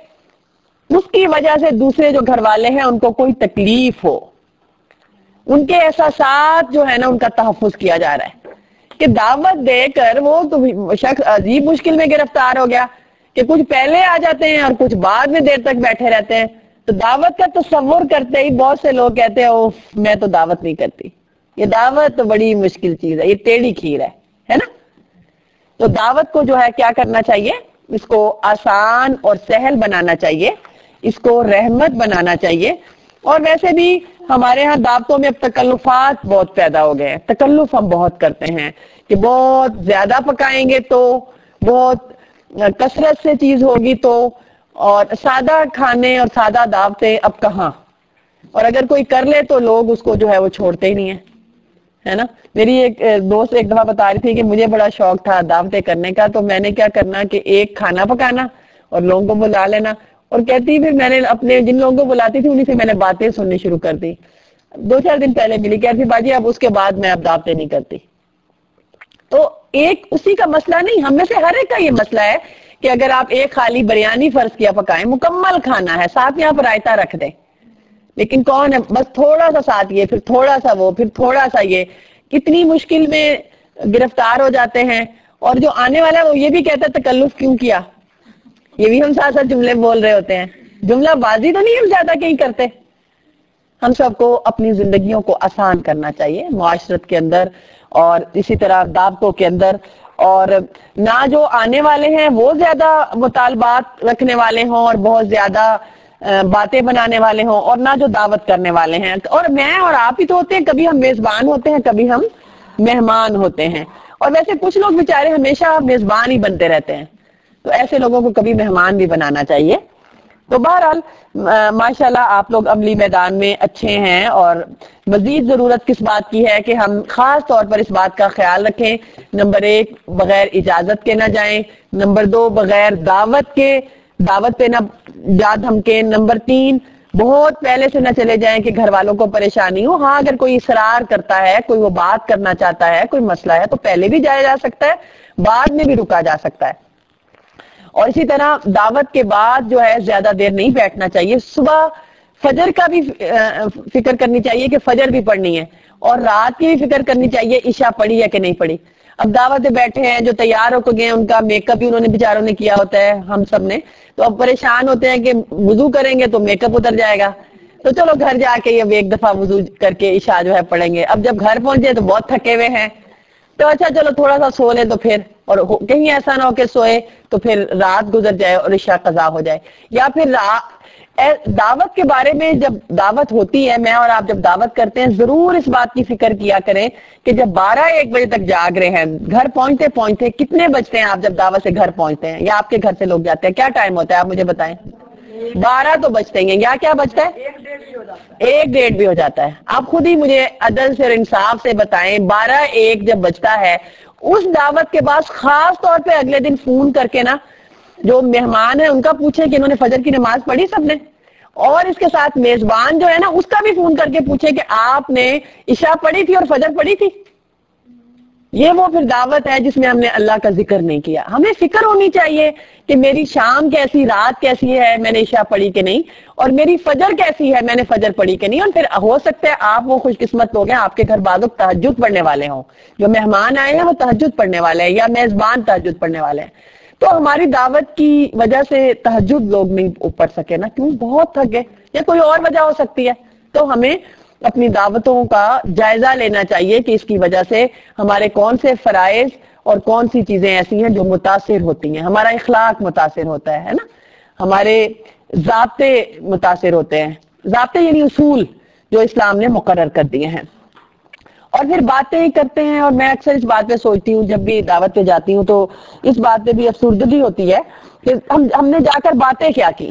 اس کی وجہ سے دوسرے جو گھر والے ہیں ان کو کوئی تکلیف ہو. ان کے احساسات جو ہے نا ان کا تحفظ کیا جا رہا ہے کہ دعوت دے کر وہ تو شخص عجیب مشکل میں گرفتار ہو گیا کہ کچھ پہلے آ جاتے ہیں اور کچھ بعد میں دیر تک بیٹھے رہتے ہیں. تو دعوت کا تصور کرتے ہی بہت سے لوگ کہتے ہیں اوہ میں تو دعوت نہیں کرتی. یہ دعوت تو بڑی مشکل چیز ہے، یہ ٹیڑھی کھیر ہے نا. تو دعوت کو جو ہے کیا کرنا چاہیے؟ اس کو آسان اور سہل بنانا چاہیے، اس کو رحمت بنانا چاہیے. اور ویسے بھی ہمارے ہاں دعوتوں میں اب تکلفات بہت پیدا ہو گئے ہیں. تکلف ہم بہت کرتے ہیں کہ بہت زیادہ پکائیں گے تو، بہت کثرت سے چیز ہوگی تو، اور سادہ کھانے اور سادہ دعوتیں اب کہاں. اور اگر کوئی کر لے تو لوگ اس کو جو ہے وہ چھوڑتے ہی نہیں ہیں، ہے نا. میری ایک دوست ایک دفعہ بتا رہی تھی کہ مجھے بڑا شوق تھا دعوتیں کرنے کا، تو میں نے کیا کرنا کہ ایک کھانا پکانا اور لوگوں کو بلا لینا. اور کہتی پھر میں نے اپنے جن لوگوں کو بلاتی تھی انہیں سے میں نے باتیں سننی شروع کر دی. 2-4 دن پہلے ملی، کہتی باجی اب اس کے بعد میں اب دعوتیں نہیں کرتی. تو ایک اسی کا مسئلہ نہیں، ہم میں سے ہر ایک کا یہ مسئلہ ہے کہ اگر آپ ایک خالی بریانی فرض کیا پکائیں، مکمل کھانا ہے، ساتھ یہاں پر رائتا رکھ دیں، لیکن کون ہے بس تھوڑا سا ساتھ یہ، پھر تھوڑا سا وہ، پھر تھوڑا سا یہ. کتنی مشکل میں گرفتار ہو جاتے ہیں. اور جو آنے والا ہے وہ یہ بھی کہتا ہے تکلف کیوں کیا. یہ بھی ہم ساتھ ساتھ جملے بول رہے ہوتے ہیں. جملہ بازی تو نہیں ہم زیادہ کہیں کرتے. ہم سب کو اپنی زندگیوں کو آسان کرنا چاہیے معاشرت کے اندر اور اسی طرح دعوتوں کے اندر. اور نہ جو آنے والے ہیں وہ زیادہ مطالبات رکھنے والے ہوں اور بہت زیادہ باتیں بنانے والے ہوں، اور نہ جو دعوت کرنے والے ہیں. اور میں اور آپ ہی تو ہوتے ہیں، کبھی ہم میزبان ہوتے ہیں، کبھی ہم مہمان ہوتے ہیں. اور ویسے کچھ لوگ بیچارے ہمیشہ میزبان ہی بنتے رہتے ہیں، تو ایسے لوگوں کو کبھی مہمان بھی بنانا چاہیے. تو بہرحال ماشاءاللہ آپ لوگ عملی میدان میں اچھے ہیں. اور مزید ضرورت کس بات کی ہے کہ ہم خاص طور پر اس بات کا خیال رکھیں. نمبر 1 بغیر اجازت کے نہ جائیں. نمبر 2 بغیر دعوت کے دعوت پہ نہ جا دھمکیں. نمبر 3 بہت پہلے سے نہ چلے جائیں کہ گھر والوں کو پریشانی ہو. ہاں اگر کوئی اصرار کرتا ہے، کوئی وہ بات کرنا چاہتا ہے، کوئی مسئلہ ہے تو پہلے بھی جایا جا سکتا ہے، بعد میں بھی رکا جا سکتا ہے. اور اسی طرح دعوت کے بعد جو ہے زیادہ دیر نہیں بیٹھنا چاہیے. صبح فجر کا بھی فکر کرنی چاہیے کہ فجر بھی پڑھنی ہے، اور رات کی بھی فکر کرنی چاہیے عشاء پڑھی ہے کہ نہیں پڑھی. اب دعوت بیٹھے ہیں جو تیار ہو کے گئے، ان کا میک اپ بھی انہوں نے بیچاروں نے کیا ہوتا ہے، ہم سب نے، تو اب پریشان ہوتے ہیں کہ وضو کریں گے تو میک اپ اتر جائے گا، تو چلو گھر جا کے اب ایک دفعہ وضو کر کے عشاء جو ہے پڑھیں گے. اب جب گھر پہنچے تو بہت تھکے ہوئے ہیں، تو اچھا چلو تھوڑا سا سو لیں. تو پھر اور کہیں ایسا نہ ہو کہ سوئے تو پھر رات گزر جائے اور عشاء قضا ہو جائے. یا پھر دعوت کے بارے میں جب دعوت ہوتی ہے، میں اور آپ جب دعوت کرتے ہیں ضرور اس بات کی فکر کیا کریں کہ جب 12-1 بجے تک جاگ رہے ہیں، گھر پہنچتے پہنچتے کتنے بجتے ہیں آپ جب دعوت سے گھر پہنچتے ہیں یا آپ کے گھر سے لوگ جاتے ہیں، کیا ٹائم ہوتا ہے آپ مجھے بتائیں؟ 12 تو بجتے ہیں، یا کیا بجتا ہے؟ 1-1:30 بھی ہو جاتا ہے۔ آپ خود ہی مجھے عدل سے اور انصاف سے بتائیں، 12-1 جب بجتا ہے اس دعوت کے بعد خاص طور پہ اگلے دن فون کر کے نا جو مہمان ہیں ان کا پوچھیں کہ انہوں نے فجر کی نماز پڑھی سب نے، اور اس کے ساتھ میزبان جو ہے نا اس کا بھی فون کر کے پوچھیں کہ آپ نے عشاء پڑھی تھی اور فجر پڑھی تھی۔ یہ وہ پھر دعوت ہے جس میں ہم نے اللہ کا ذکر نہیں کیا۔ ہمیں فکر ہونی چاہیے کہ میری شام کیسی، رات کیسی ہے، میں نے عشاء پڑھی کہ نہیں، اور میری فجر کیسی ہے، میں نے فجر پڑھی کہ نہیں۔ اور پھر ہو سکتا ہے آپ وہ خوش قسمت لوگ ہیں، آپ کے گھر بعض لوگ تہجد پڑھنے والے ہوں، جو مہمان آئے ہیں وہ تہجد پڑھنے والے ہیں یا میزبان تہجد پڑھنے والے ہیں، تو ہماری دعوت کی وجہ سے تہجد لوگ نہیں پڑھ سکے نا، کیوں بہت تھک گئے یا کوئی اور وجہ ہو سکتی ہے، تو ہمیں اپنی دعوتوں کا جائزہ لینا چاہیے کہ اس کی وجہ سے ہمارے کون سے فرائض اور کون سی چیزیں ایسی ہیں جو متاثر ہوتی ہیں، ہمارا اخلاق متاثر ہوتا ہے نا، ہمارے ضابطے متاثر ہوتے ہیں، ضابطے یعنی اصول جو اسلام نے مقرر کر دیے ہیں۔ اور پھر باتیں ہی کرتے ہیں، اور میں اکثر اس بات پہ سوچتی ہوں جب بھی دعوت پہ جاتی ہوں تو اس بات پہ بھی افسردگی ہوتی ہے کہ ہم نے جا کر باتیں کیا کی۔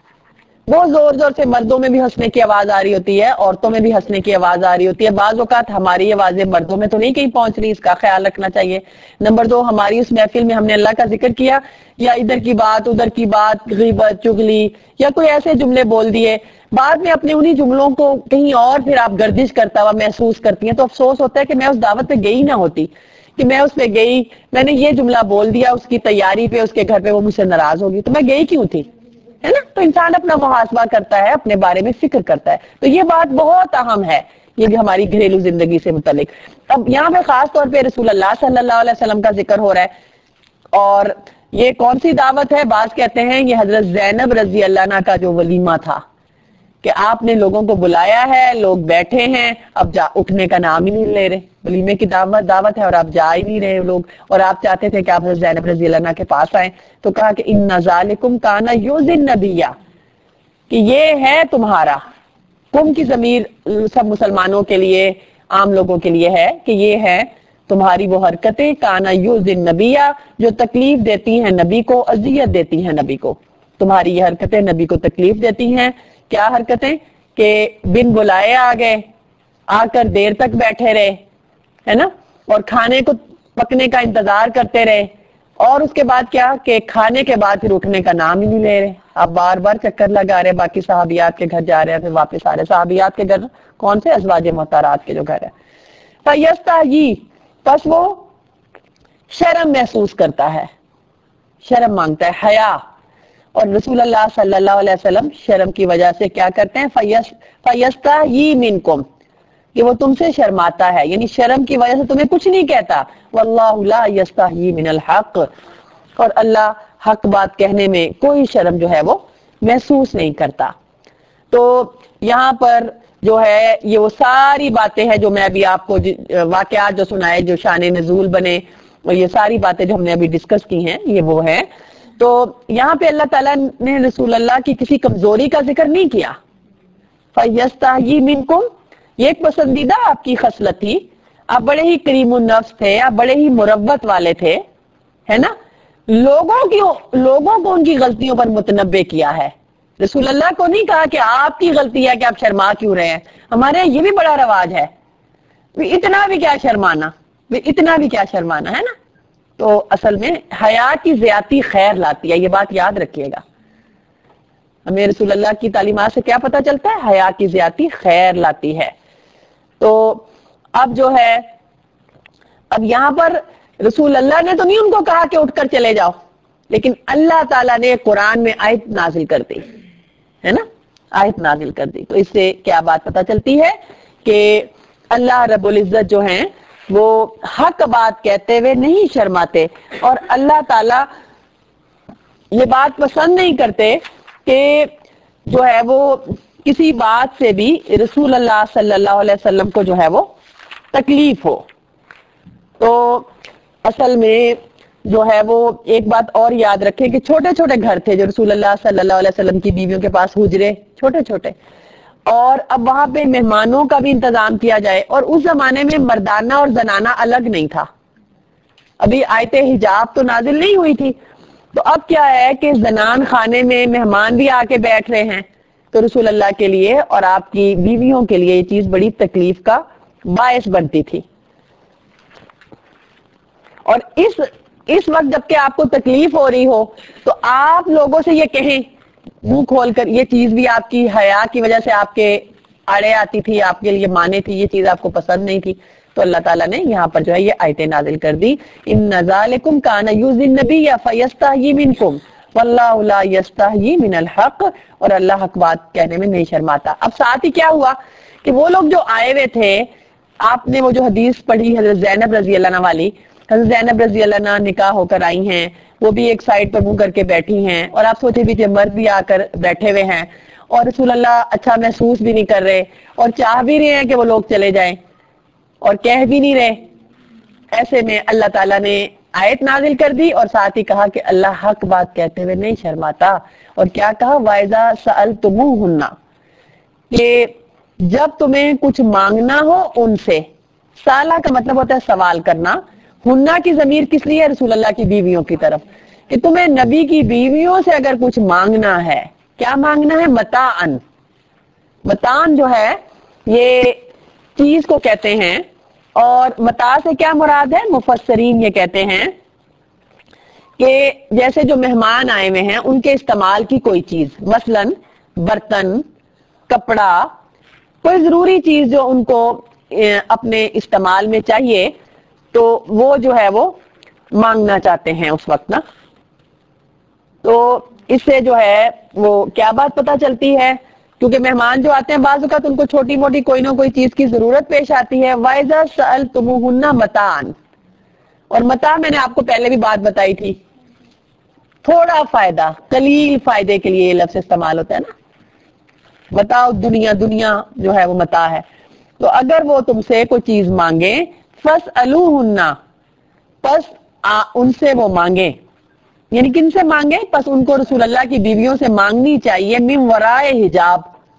بہت زور زور سے مردوں میں بھی ہنسنے کی آواز آ رہی ہوتی ہے، عورتوں میں بھی ہنسنے کی آواز آ رہی ہوتی ہے، بعض اوقات ہماری آوازیں مردوں میں تو نہیں کہیں پہنچ رہی، اس کا خیال رکھنا چاہیے۔ نمبر 2، ہماری اس محفل میں ہم نے اللہ کا ذکر کیا یا ادھر کی بات ادھر کی بات، غیبت، چغلی یا کوئی ایسے جملے بول دیے، بعد میں اپنے انہی جملوں کو کہیں اور پھر آپ گردش کرتا ہوا محسوس کرتی ہیں، تو افسوس ہوتا ہے کہ میں اس دعوت پہ گئی نہ ہوتی، کہ میں اس پہ گئی، میں نے یہ جملہ بول دیا اس کی تیاری پہ، اس کے گھر پہ وہ مجھ سے ناراض ہوگی، تو میں گئی کیوں تھی، ہے نا؟ تو انسان اپنا محاسبہ کرتا ہے، اپنے بارے میں فکر کرتا ہے، تو یہ بات بہت اہم ہے، یہ بھی ہماری گھریلو زندگی سے متعلق۔ اب یہاں پہ خاص طور پہ رسول اللہ صلی اللہ علیہ وسلم کا ذکر ہو رہا ہے، اور یہ کون سی دعوت ہے؟ بعض کہتے ہیں یہ حضرت زینب رضی اللہ عنہ کا جو ولیمہ تھا کہ آپ نے لوگوں کو بلایا ہے، لوگ بیٹھے ہیں، اب اٹھنے کا نام ہی نہیں لے رہے، ولیمے کی دعوت ہے اور آپ جا ہی نہیں رہے لوگ، اور آپ چاہتے تھے کہ آپ حضرت زینب رضی اللہ عنہ کے پاس آئیں، تو کہا کہ ان ذالکم کان یؤذی النبی، کہ یہ ہے تمہارا، کم کی ضمیر سب مسلمانوں کے لیے، عام لوگوں کے لیے ہے کہ یہ ہے تمہاری وہ حرکتیں کانا یؤذی النبی، جو تکلیف دیتی ہیں نبی کو، اذیت دیتی ہیں نبی کو، تمہاری یہ حرکتیں نبی کو تکلیف دیتی ہیں۔ کیا حرکتیں؟ کہ بن بلائے آ گئے، آ کر دیر تک بیٹھے رہے، ہے نا، اور کھانے کو پکنے کا انتظار کرتے رہے، اور اس کے بعد کیا کہ کھانے کے بعد پھر اٹھنے کا نام ہی نہیں لے رہے، آپ بار بار چکر لگا رہے، باقی صحابیات کے گھر جا رہے ہیں، پھر واپس آ رہے، صحابیات کے گھر کون سے؟ ازواج محترات کے جو گھر ہے۔ فَيَسْتَحْيِي، پس وہ شرم محسوس کرتا ہے، شرم مانگتا ہے، حیا، اور رسول اللہ صلی اللہ علیہ وسلم شرم کی وجہ سے کیا کرتے ہیں؟ فَيَسْتَحْيِي مِنْكُمْ، کہ وہ تم سے شرماتا ہے، یعنی شرم کی وجہ سے تمہیں کچھ نہیں کہتا، وَاللَّهُ لَا يَسْتَحْيِي مِنَ الْحَقِّ، اور اللہ حق بات کہنے میں کوئی شرم جو ہے وہ محسوس نہیں کرتا۔ تو یہاں پر جو ہے یہ وہ ساری باتیں ہیں جو میں ابھی آپ کو واقعات جو سنائے، جو شان نزول بنے، اور یہ ساری باتیں جو ہم نے ابھی ڈسکس کی ہیں یہ وہ ہیں۔ تو یہاں پہ اللہ تعالیٰ نے رسول اللہ کی کسی کمزوری کا ذکر نہیں کیا، فَيَسْتَحْيِي مِنْكُمْ، یہ ایک پسندیدہ آپ کی خصلت تھی، آپ بڑے ہی کریم النفس تھے، آپ بڑے ہی مروت والے تھے، ہے نا، لوگوں کو ان کی غلطیوں پر متنبع کیا ہے، رسول اللہ کو نہیں کہا کہ آپ کی غلطی ہے کہ آپ شرما کیوں رہے ہیں۔ ہمارے یہ بھی بڑا رواج ہے، اتنا بھی کیا شرمانا، اتنا بھی کیا شرمانا، ہے نا، تو اصل میں حیا کی زیادتی خیر لاتی ہے، یہ بات یاد رکھیے گا۔ ہمیں رسول اللہ کی تعلیمات سے کیا پتہ چلتا ہے؟ حیا کی زیادتی خیر لاتی ہے۔ تو اب جو ہے، اب یہاں پر رسول اللہ نے تو نہیں ان کو کہا کہ اٹھ کر چلے جاؤ، لیکن اللہ تعالیٰ نے قرآن میں آیت نازل کر دی، ہے نا، آیت نازل کر دی، تو اس سے کیا بات پتہ چلتی ہے کہ اللہ رب العزت جو ہیں وہ حق بات کہتے ہوئے نہیں شرماتے، اور اللہ تعالیٰ یہ بات پسند نہیں کرتے کہ جو ہے وہ کسی بات سے بھی رسول اللہ صلی اللہ علیہ وسلم کو جو ہے وہ تکلیف ہو۔ تو اصل میں جو ہے وہ ایک بات اور یاد رکھیں کہ چھوٹے چھوٹے گھر تھے جو رسول اللہ صلی اللہ علیہ وسلم کی بیویوں کے پاس، حجرے چھوٹے چھوٹے، اور اب وہاں پہ مہمانوں کا بھی انتظام کیا جائے. اور اس زمانے میں مردانہ اور زنانہ الگ نہیں تھا، ابھی آیت حجاب تو نازل نہیں ہوئی تھی. تو اب کیا ہے کہ زنان خانے میں مہمان بھی آ کے بیٹھ رہے ہیں، تو رسول اللہ کے لیے اور آپ کی بیویوں کے لیے یہ چیز بڑی تکلیف کا باعث بنتی تھی. اور اس وقت جب کہ آپ کو تکلیف ہو رہی ہو تو آپ لوگوں سے یہ کہیں منہ کھول کر، یہ چیز بھی آپ کی حیا کی وجہ سے آپ کے آڑے آتی تھی، آپ کے لیے مانے تھی، یہ چیز آپ کو پسند نہیں تھی، تو اللہ تعالیٰ نے یہاں پر جو ہے یہ آیتیں نازل کر دی. ان ذالکم کان یؤذی النبی فیستحیی منکم واللہ لا یستحیی من الحق، اور اللہ حق بات کہنے میں نہیں شرماتا. اب ساتھ ہی کیا ہوا کہ وہ لوگ جو آئے ہوئے تھے، آپ نے وہ جو حدیث پڑھی حضرت زینب رضی اللہ عنہ والی، حضرت زینب رضی اللہ عنہ نکاح ہو کر آئی ہیں، وہ بھی ایک سائڈ پہ منہ کر کے بیٹھی ہیں، اور آپ سوچے بھی کہ مرد بھی آ کر بیٹھے ہوئے ہیں اور رسول اللہ اچھا محسوس بھی نہیں کر رہے اور چاہ بھی رہے ہیں کہ وہ لوگ چلے جائیں اور کہہ بھی نہیں رہے. ایسے میں اللہ تعالیٰ نے آیت نازل کر دی اور ساتھ ہی کہا کہ اللہ حق بات کہتے ہوئے نہیں شرماتا. اور کیا کہا؟ وَإِذَا سَأَلْتُمُوهُنَّ، کہ جب تمہیں کچھ مانگنا ہو ان سے. سالہ کا مطلب ہوتا ہے سوال کرنا. ہننا کی ضمیر کس لیے؟ رسول اللہ کی بیویوں کی طرف، کہ تمہیں نبی کی بیویوں سے اگر کچھ مانگنا ہے. کیا مانگنا ہے؟ متاعن. متان جو ہے یہ چیز کو کہتے ہیں، اور متاع سے کیا مراد ہے؟ مفسرین یہ کہتے ہیں کہ جیسے جو مہمان آئے ہوئے ہیں ان کے استعمال کی کوئی چیز، مثلا برتن، کپڑا، کوئی ضروری چیز جو ان کو اپنے استعمال میں چاہیے، تو وہ جو ہے وہ مانگنا چاہتے ہیں اس وقت نا. تو اس سے جو ہے وہ کیا بات پتہ چلتی ہے؟ کیونکہ مہمان جو آتے ہیں بعض اوقات ان کو چھوٹی موٹی کوئی نہ کوئی چیز کی ضرورت پیش آتی ہے. وَإِذَا سَأَلْتُمُوهُنَّ مَتَاعًا، اور متاع میں نے آپ کو پہلے بھی بات بتائی تھی، تھوڑا فائدہ، قلیل فائدے کے لیے یہ لفظ استعمال ہوتا ہے نا. متاع دنیا، دنیا جو ہے وہ متاع ہے. تو اگر وہ تم سے کوئی چیز مانگے، فَاسْأَلُوهُنَّ، پس ان سے وہ مانگے. یعنی کن سے مانگے؟ پس ان کو رسول اللہ کی بیویوں سے مانگنی چاہیے. من ورائے حجاب،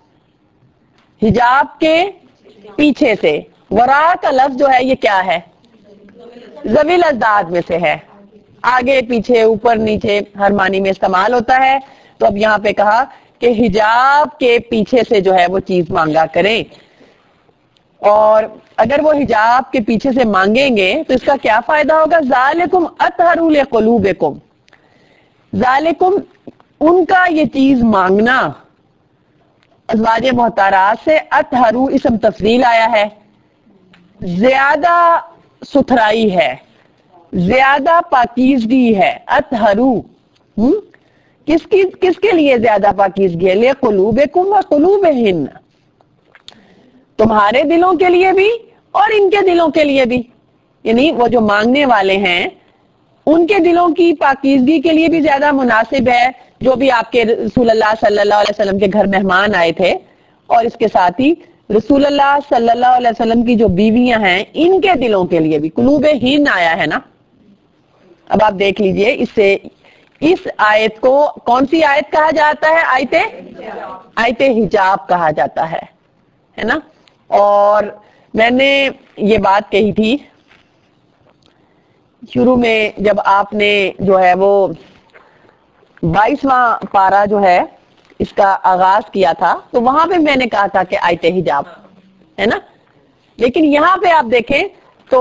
حجاب کے پیچھے سے. ورا کا لفظ جو ہے یہ کیا ہے؟ ذوی الاضداد میں سے ہے، آگے پیچھے اوپر نیچے ہر معنی میں استعمال ہوتا ہے. تو اب یہاں پہ کہا کہ حجاب کے پیچھے سے جو ہے وہ چیز مانگا کریں. اور اگر وہ حجاب کے پیچھے سے مانگیں گے تو اس کا کیا فائدہ ہوگا؟ ذالکم اطہر لقلوبکم، ذالکم ان کا یہ چیز مانگنا ازواج محترات سے. اطہرو اسم تفضیل آیا ہے، زیادہ ستھرائی ہے، زیادہ پاکیزگی ہے. اطہرو کس کے لیے زیادہ پاکیزگی ہے؟ لقلوبکم وقلوبہن، تمہارے دلوں کے لیے بھی اور ان کے دلوں کے لیے بھی. یعنی وہ جو مانگنے والے ہیں ان کے دلوں کی پاکیزگی کے لیے بھی زیادہ مناسب ہے جو بھی آپ کے رسول اللہ صلی اللہ علیہ وسلم کے گھر مہمان آئے تھے. اور اس کے ساتھ ہی رسول اللہ صلی اللہ علیہ وسلم کی جو بیویاں ہیں ان کے دلوں کے لیے بھی. قلوب ہین آیا ہے نا. اب آپ دیکھ لیجئے اس سے اس آیت کو کون سی آیت کہا جاتا ہے؟ آیت حجاب کہا جاتا ہے نا. اور میں نے یہ بات کہی تھی شروع میں جب آپ نے جو ہے وہ 22واں پارہ جو ہے اس کا آغاز کیا تھا، تو وہاں پہ میں نے کہا تھا کہ آیت حجاب ہے نا. لیکن یہاں پہ آپ دیکھیں تو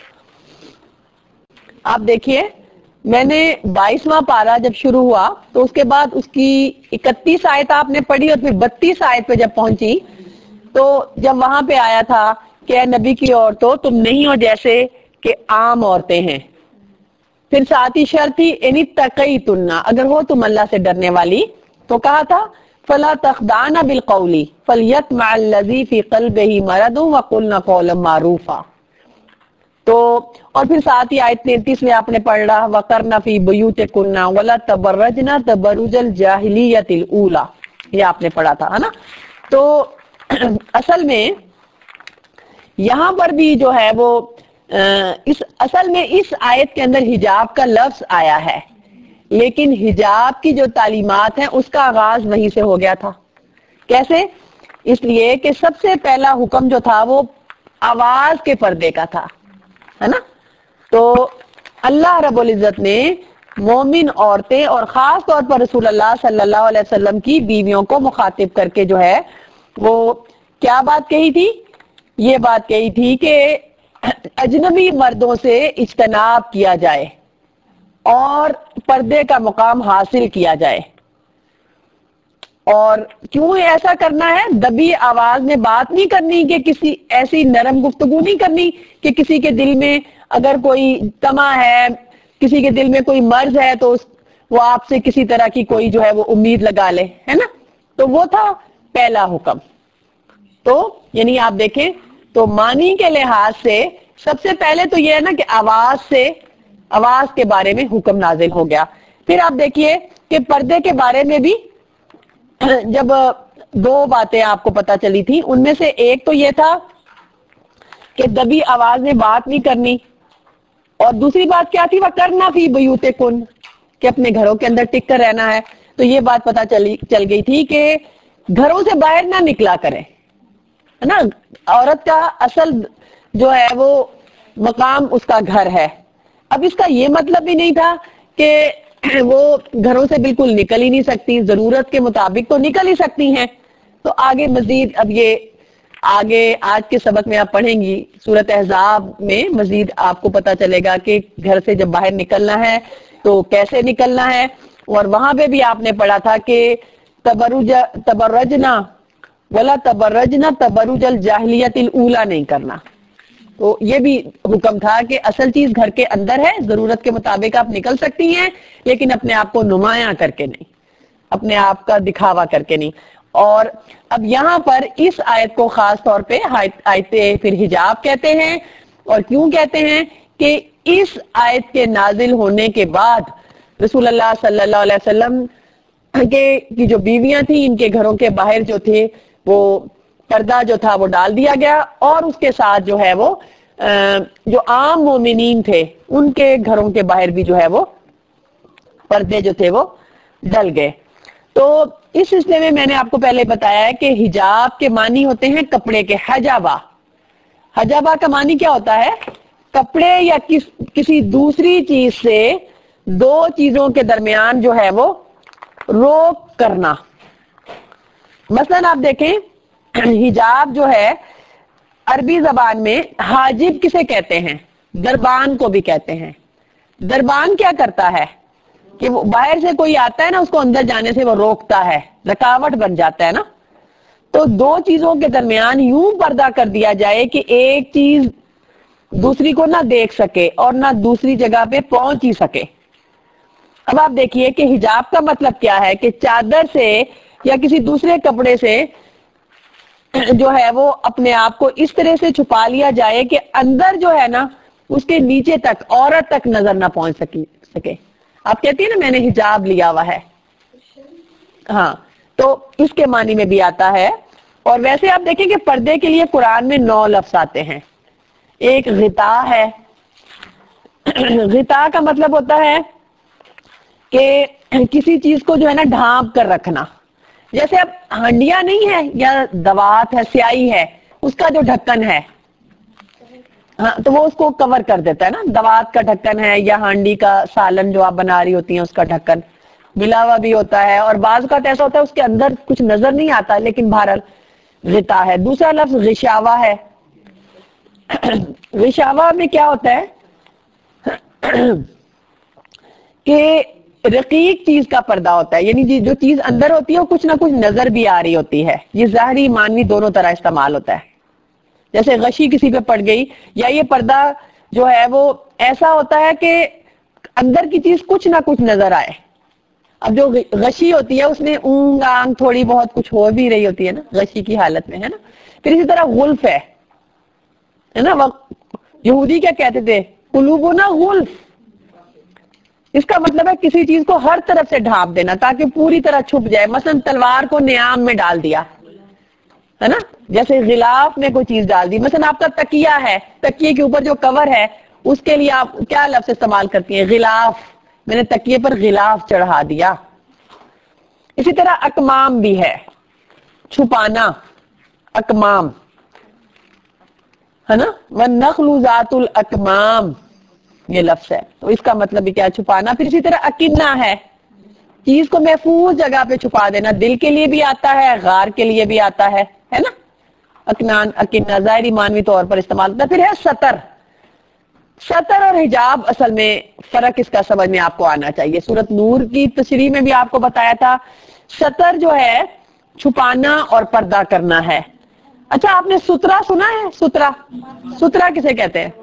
آپ دیکھیے میں نے 22واں پارہ جب شروع ہوا تو اس کے بعد اس کی 31 آیت آپ نے پڑھی اور پھر 32 آیت پہ جب پہنچی تو جب وہاں پہ آیا تھا کہ اے نبی کی عورتوں تم نہیں ہو جیسے کہ عام عورتیں ہیں. پھر ساتھ ہی شرط ہی ان اتقیتن، اگر ہو تم اللہ سے ڈرنے والی، تو کہا تھا فلا تخضعن بالقول فلیطمع الذی فی قلبہ مرض وقلن قولا معروفا. تو اور پھر ساتھ ہی آیت 33 میں آپ نے پڑھ رہا وقرن فی بیوتکن ولا تبرجن تبرج الجاہلیۃ الاولی، یہ آپ نے پڑھا تھا ہے نا. تو اصل میں یہاں پر بھی جو ہے وہ اس اصل میں اس آیت کے اندر حجاب کا لفظ آیا ہے، لیکن حجاب کی جو تعلیمات ہیں اس کا آغاز وہیں سے ہو گیا تھا۔ کیسے؟ اس لیے کہ سب سے پہلا حکم جو تھا وہ آواز کے پردے کا تھا، ہے نا؟ تو اللہ رب العزت نے مومن عورتیں اور خاص طور پر رسول اللہ صلی اللہ علیہ وسلم کی بیویوں کو مخاطب کر کے جو ہے وہ کیا بات کہی تھی؟ یہ بات کہی تھی کہ اجنبی مردوں سے اجتناب کیا جائے اور پردے کا مقام حاصل کیا جائے۔ اور کیوں ایسا کرنا ہے؟ دبی آواز میں بات نہیں کرنی، کہ کسی ایسی نرم گفتگو نہیں کرنی کہ کسی کے دل میں اگر کوئی طمع ہے، کسی کے دل میں کوئی مرض ہے تو وہ آپ سے کسی طرح کی کوئی جو ہے وہ امید لگا لے، ہے نا؟ تو وہ تھا پہلا حکم۔ تو یعنی آپ دیکھیں تو معنی کے لحاظ سے سب سے پہلے تو یہ ہے نا کہ آواز کے بارے میں حکم نازل ہو گیا۔ پھر آپ دیکھیے کہ پردے کے بارے میں بھی جب دو باتیں آپ کو پتہ چلی تھی، ان میں سے ایک تو یہ تھا کہ دبی آواز میں بات نہیں کرنی، اور دوسری بات کیا تھی؟ وَقَرْنَ فِي بُيُوتِكُنَّ، کہ اپنے گھروں کے اندر ٹک کر رہنا ہے۔ تو یہ بات پتہ چل گئی تھی کہ گھروں سے باہر نہ نکلا کریں، ہے نا؟ عورت کا اصل جو ہے وہ مقام اس کا گھر ہے۔ اب اس کا یہ مطلب بھی نہیں تھا کہ وہ گھروں سے بالکل نکل ہی نہیں سکتی، ضرورت کے مطابق تو نکل ہی سکتی ہیں۔ تو آگے مزید اب یہ آگے آج کے سبق میں آپ پڑھیں گی سورۃ احزاب میں مزید آپ کو پتہ چلے گا کہ گھر سے جب باہر نکلنا ہے تو کیسے نکلنا ہے۔ اور وہاں پہ بھی آپ نے پڑھا تھا کہ تبرجنا ولا تبرجنا تبرج الجاہلیت الاولی نہیں کرنا۔ تو یہ بھی حکم تھا کہ اصل چیز گھر کے اندر ہے، ضرورت کے مطابق آپ نکل سکتی ہیں، لیکن اپنے آپ کو نمایاں کر کے نہیں، اپنے آپ کا دکھاوا کر کے نہیں۔ اور اب یہاں پر اس آیت کو خاص طور پہ آیت پھر حجاب کہتے ہیں، اور کیوں کہتے ہیں کہ اس آیت کے نازل ہونے کے بعد رسول اللہ صلی اللہ علیہ وسلم کی جو بیویاں تھیں، ان کے گھروں کے باہر جو تھے وہ پردہ جو تھا وہ ڈال دیا گیا، اور اس کے ساتھ جو ہے وہ جو عام مومنین تھے ان کے گھروں کے باہر بھی جو ہے وہ پردے جو تھے وہ ڈل گئے۔ تو اس سلسلے میں نے آپ کو پہلے بتایا ہے کہ حجاب کے معنی ہوتے ہیں کپڑے کے، حجابہ۔ حجابہ کا معنی کیا ہوتا ہے؟ کپڑے یا کسی دوسری چیز سے دو چیزوں کے درمیان جو ہے وہ روک کرنا۔ مثلا آپ دیکھیں حجاب جو ہے عربی زبان میں حاجب کسے کہتے ہیں؟ دربان کو بھی کہتے ہیں۔ دربان کیا کرتا ہے کہ وہ باہر سے کوئی آتا ہے نا، اس کو اندر جانے سے وہ روکتا ہے، رکاوٹ بن جاتا ہے نا۔ تو دو چیزوں کے درمیان یوں پردہ کر دیا جائے کہ ایک چیز دوسری کو نہ دیکھ سکے اور نہ دوسری جگہ پہ پہنچ ہی سکے۔ اب آپ دیکھیے کہ حجاب کا مطلب کیا ہے کہ چادر سے یا کسی دوسرے کپڑے سے جو ہے وہ اپنے آپ کو اس طرح سے چھپا لیا جائے کہ اندر جو ہے نا اس کے نیچے تک عورت تک نظر نہ پہنچ سکے۔ آپ کہتی ہیں نا میں نے حجاب لیا ہوا ہے، ہاں، تو اس کے معنی میں بھی آتا ہے۔ اور ویسے آپ دیکھیں کہ پردے کے لیے قرآن میں 9 لفظ آتے ہیں۔ ایک غطاء ہے، غطاء کا مطلب ہوتا ہے کہ کسی چیز کو جو ہے نا ڈھانپ کر رکھنا، جیسے اب ہنڈیاں نہیں ہے یا دوات ہے، سیاہی ہے، اس کا جو ڈھکن ہے، ہاں تو وہ اس کو کور کر دیتا ہے نا۔ دوات کا ڈھکن ہے یا ہانڈی کا سالن جو آپ بنا رہی ہوتی ہیں اس کا ڈھکن ملا ہوا بھی ہوتا ہے، اور بعض کا ایسا ہوتا ہے اس کے اندر کچھ نظر نہیں آتا لیکن بہرحال غطاء ہے۔ دوسرا لفظ غشاوہ ہے۔ غشاوہ میں کیا ہوتا ہے کہ رقیق چیز کا پردہ ہوتا ہے، یعنی جو چیز اندر ہوتی ہے وہ کچھ نہ کچھ نظر بھی آ رہی ہوتی ہے۔ یہ ظاہری معنوی دونوں طرح استعمال ہوتا ہے۔ جیسے غشی کسی پہ پڑ گئی، یا یہ پردہ جو ہے وہ ایسا ہوتا ہے کہ اندر کی چیز کچھ نہ کچھ نظر آئے۔ اب جو غشی ہوتی ہے اس میں اونگ آنگ تھوڑی بہت کچھ ہو بھی رہی ہوتی ہے نا غشی کی حالت میں، ہے نا۔ پھر اسی طرح غلف ہے نا، یہودی کیا کہتے تھے؟ قلوبنا غلف۔ اس کا مطلب ہے کسی چیز کو ہر طرف سے ڈھانپ دینا تاکہ پوری طرح چھپ جائے۔ مثلا تلوار کو نیام میں ڈال دیا، ہے نا. جیسے غلاف میں کوئی چیز ڈال دی, مثلا آپ کا تکیہ ہے, تکیے کے اوپر جو کور ہے اس کے لیے آپ کیا لفظ استعمال کرتی ہیں؟ غلاف. میں نے تکیے پر غلاف چڑھا دیا. اسی طرح اکمام بھی ہے, چھپانا, اکمام ہے نا. وَالنَّخْلُ ذَاتُ الْأَكْمَامِ یہ لفظ ہے, تو اس کا مطلب بھی کیا؟ چھپانا. پھر اسی طرح اکنہ ہے, چیز کو محفوظ جگہ پہ چھپا دینا. دل کے لیے بھی آتا ہے, غار کے لیے بھی آتا ہے نا. اکنان, اکنہ ظاہری معنوی طور پر استعمال ہوتا ہے. پھر ہے سطر. سطر اور حجاب اصل میں فرق اس کا سمجھ میں آپ کو آنا چاہیے. سورۃ نور کی تشریح میں بھی آپ کو بتایا تھا سطر جو ہے چھپانا اور پردہ کرنا ہے. اچھا آپ نے سترا سنا ہے؟ سترا, سترا کسے کہتے ہیں؟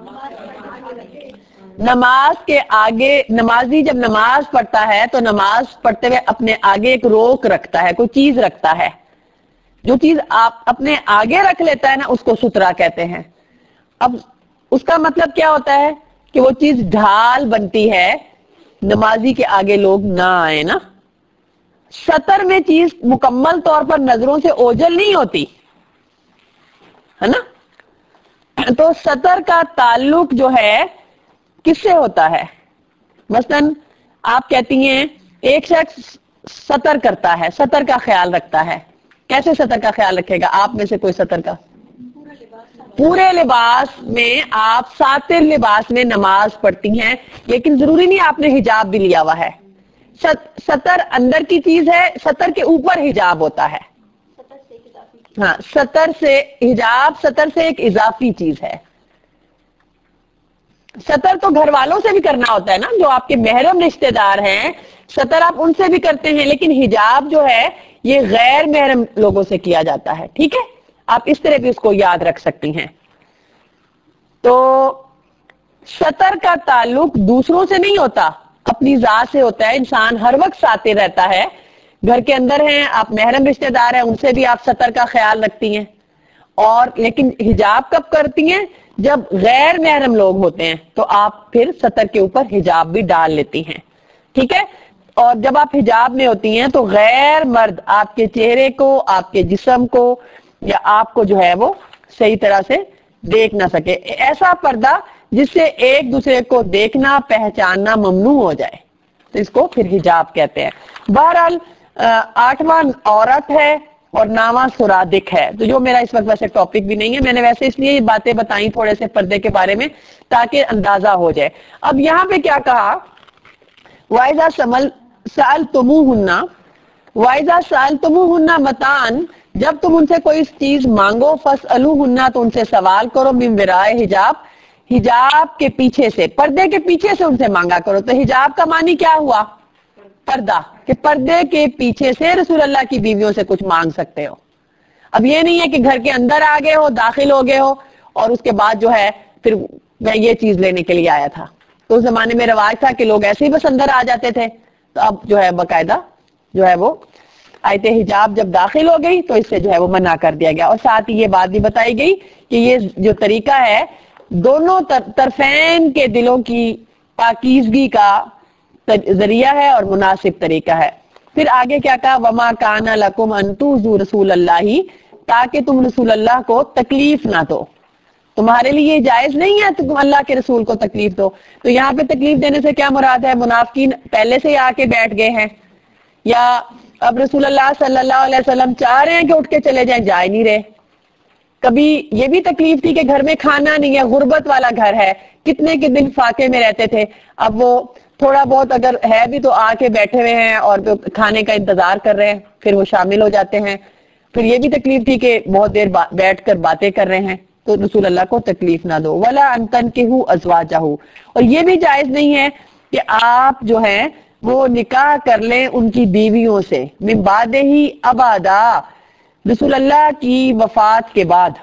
نماز کے آگے, نمازی جب نماز پڑھتا ہے تو نماز پڑھتے ہوئے اپنے آگے ایک روک رکھتا ہے, کوئی چیز رکھتا ہے. جو چیز آپ اپنے آگے رکھ لیتا ہے نا اس کو سترا کہتے ہیں. اب اس کا مطلب کیا ہوتا ہے کہ وہ چیز ڈھال بنتی ہے, نمازی کے آگے لوگ نہ آئے نا. سطر میں چیز مکمل طور پر نظروں سے اوجھل نہیں ہوتی ہے نا. تو سطر کا تعلق جو ہے کس سے ہوتا ہے؟ مثلاً آپ کہتی ہیں ایک شخص سطر کرتا ہے, سطر کا خیال رکھتا ہے. کیسے سطر کا خیال رکھے گا آپ میں سے کوئی سطر کا؟ پورے لباس میں آپ ساتر لباس میں نماز پڑھتی ہیں, لیکن ضروری نہیں آپ نے حجاب بھی لیا ہوا ہے. سطر اندر کی چیز ہے, سطر کے اوپر حجاب ہوتا ہے. ہاں, سطر سے حجاب, سطر سے ایک اضافی چیز ہے. سطر تو گھر والوں سے بھی کرنا ہوتا ہے نا, جو آپ کے محرم رشتہ دار ہیں سطر آپ ان سے بھی کرتے ہیں, لیکن حجاب جو ہے یہ غیر محرم لوگوں سے کیا جاتا ہے. ٹھیک ہے, آپ اس طرح بھی اس کو یاد رکھ سکتی ہیں. تو سطر کا تعلق دوسروں سے نہیں ہوتا, اپنی ذات سے ہوتا ہے. انسان ہر وقت ساتر رہتا ہے, گھر کے اندر ہیں آپ, محرم رشتہ دار ہیں ان سے بھی آپ سطر کا خیال رکھتی ہیں. اور لیکن حجاب کب کرتی ہیں؟ جب غیر محرم لوگ ہوتے ہیں تو آپ پھر سطر کے اوپر حجاب بھی ڈال لیتی ہیں. ٹھیک ہے, اور جب آپ حجاب میں ہوتی ہیں تو غیر مرد آپ کے چہرے کو, آپ کے جسم کو یا آپ کو جو ہے وہ صحیح طرح سے دیکھ نہ سکے. ایسا پردہ جس سے ایک دوسرے کو دیکھنا پہچاننا ممنوع ہو جائے, تو اس کو پھر حجاب کہتے ہیں. بہرحال 8واں عورت ہے اور 9واں سرادق ہے, تو جو میرا اس وقت ویسے ٹاپک بھی نہیں ہے, میں نے ویسے اس لیے یہ باتیں بتائیں تھوڑے سے پردے کے بارے میں تاکہ اندازہ ہو جائے. اب یہاں پہ کیا کہا, وَإِذَا سَأَلْتُمُوهُنَّ وَإِذَا سَأَلْتُمُوهُنَّ مَتَاعًا جب تم ان سے کوئی چیز مانگو, فَاسْأَلُوهُنَّ تو ان سے سوال کرو, مِن وَرَاءِ حجاب حجاب کے پیچھے سے, پردے کے پیچھے سے ان سے مانگا کرو. تو حجاب کا معنی کیا ہوا؟ پردہ, کہ پردے کے پیچھے سے رسول اللہ کی بیویوں سے کچھ مانگ سکتے ہو. اب یہ نہیں ہے کہ گھر کے اندر آ گئے ہو, داخل ہو گئے ہو اور اس کے بعد جو ہے پھر میں یہ چیز لینے کے لیے آیا تھا. تو اس زمانے میں رواج تھا کہ لوگ ایسے ہی بس اندر آ جاتے تھے. تو اب جو ہے باقاعدہ جو ہے وہ آیت حجاب جب داخل ہو گئی تو اس سے جو ہے وہ منع کر دیا گیا. اور ساتھ ہی یہ بات بھی بتائی گئی کہ یہ جو طریقہ ہے دونوں طرفین کے دلوں کی پاکیزگی کا ذریعہ ہے اور مناسب طریقہ ہے. پھر آگے کیا کہا, وما کان لکم ان تؤذوا رسول اللہ, تاکہ تم رسول اللہ کو تکلیف نہ دو. تمہارے لیے یہ جائز نہیں ہے تم اللہ کے رسول کو تکلیف دو. تو یہاں پہ تکلیف دینے سے کیا مراد ہے؟ منافقین پہلے سے ہی آ کے بیٹھ گئے ہیں, یا اب رسول اللہ صلی اللہ علیہ وسلم چاہ رہے ہیں کہ اٹھ کے چلے جائیں, جا نہیں رہے. کبھی یہ بھی تکلیف تھی کہ گھر میں کھانا نہیں ہے, غربت والا گھر ہے, کتنے کے دن فاقے میں رہتے تھے. اب وہ تھوڑا بہت اگر ہے بھی تو آ کے بیٹھے ہوئے ہیں اور کھانے کا انتظار کر رہے ہیں, پھر وہ شامل ہو جاتے ہیں. پھر یہ بھی تکلیف تھی کہ بہت دیر بیٹھ کر باتیں کر رہے ہیں, تو رسول اللہ کو تکلیف نہ دو. ولا ان تنکحوا ازواجہ, اور یہ بھی جائز نہیں ہے کہ آپ جو ہے وہ نکاح کر لیں ان کی بیویوں سے, من بعدہ ابدا, رسول اللہ کی وفات کے بعد.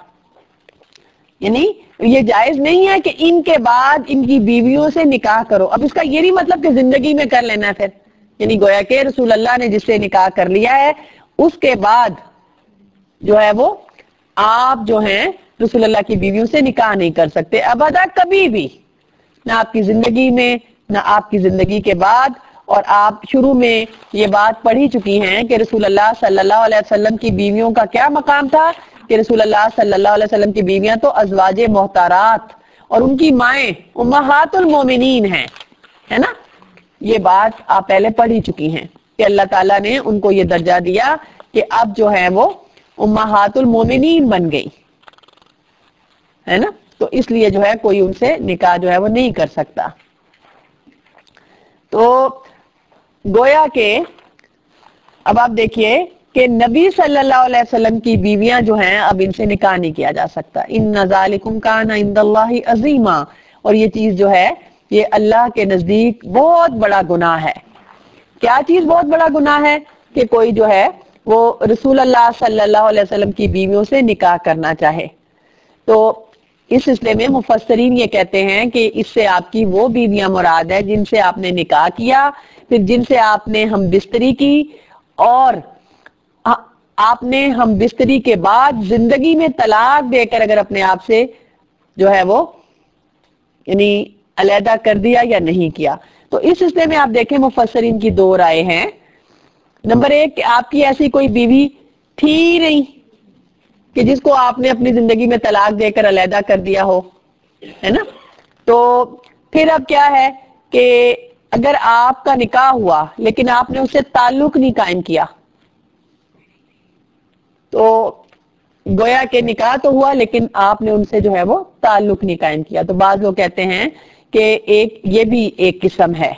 یعنی یہ جائز نہیں ہے کہ ان کے بعد ان کی بیویوں سے نکاح کرو. اب اس کا یہ نہیں مطلب کہ زندگی میں کر لینا ہے پھر, یعنی گویا کہ رسول اللہ نے جس سے نکاح کر لیا ہے اس کے بعد جو ہے وہ آپ جو ہیں رسول اللہ کی بیویوں سے نکاح نہیں کر سکتے ابدا, کبھی بھی, نہ آپ کی زندگی میں نہ آپ کی زندگی کے بعد. اور آپ شروع میں یہ بات پڑھ ہی چکی ہیں کہ رسول اللہ صلی اللہ علیہ وسلم کی بیویوں کا کیا مقام تھا, کہ کہ رسول اللہ صلی اللہ علیہ وسلم کی بیویاں تو ازواج محترات اور ان کی مائیں امہات المومنین ہیں، ہے نا؟ یہ بات آپ پہلے پڑھ ہی چکی ہیں کہ اللہ تعالیٰ نے ان کو یہ درجہ دیا کہ اب جو ہے وہ امہات المومنین بن گئی، ہے نا؟ تو اس لیے جو ہے کوئی ان سے نکاح جو ہے وہ نہیں کر سکتا۔ تو گویا کہ اب آپ دیکھیے کہ نبی صلی اللہ علیہ وسلم کی بیویاں جو ہیں اب ان سے نکاح نہیں کیا جا سکتا۔ ان ذالکم کان عند اللہ عظیما، اور یہ چیز جو ہے یہ اللہ کے نزدیک بہت بڑا گناہ ہے۔ کیا چیز بہت بڑا گناہ ہے؟ کہ کوئی جو ہے وہ رسول اللہ صلی اللہ علیہ وسلم کی بیویوں سے نکاح کرنا چاہے۔ تو اس سلسلے میں مفسرین یہ کہتے ہیں کہ اس سے آپ کی وہ بیویاں مراد ہے جن سے آپ نے نکاح کیا، پھر جن سے آپ نے ہم بستری کی، اور آپ نے ہم بستری کے بعد زندگی میں طلاق دے کر اگر اپنے آپ سے جو ہے وہ یعنی علیحدہ کر دیا یا نہیں کیا۔ تو اس سلسلے میں آپ دیکھیں مفسرین کی دو رائے ہیں۔ نمبر ایک کہ آپ کی ایسی کوئی بیوی تھی نہیں کہ جس کو آپ نے اپنی زندگی میں طلاق دے کر علیحدہ کر دیا ہو، ہے نا؟ تو پھر اب کیا ہے کہ اگر آپ کا نکاح ہوا لیکن آپ نے اس سے تعلق نہیں قائم کیا، تو گویا کہ نکاح تو ہوا لیکن آپ نے ان سے جو ہے وہ تعلق نہیں قائم کیا۔ تو بعض لوگ کہتے ہیں کہ یہ بھی ایک قسم ہے۔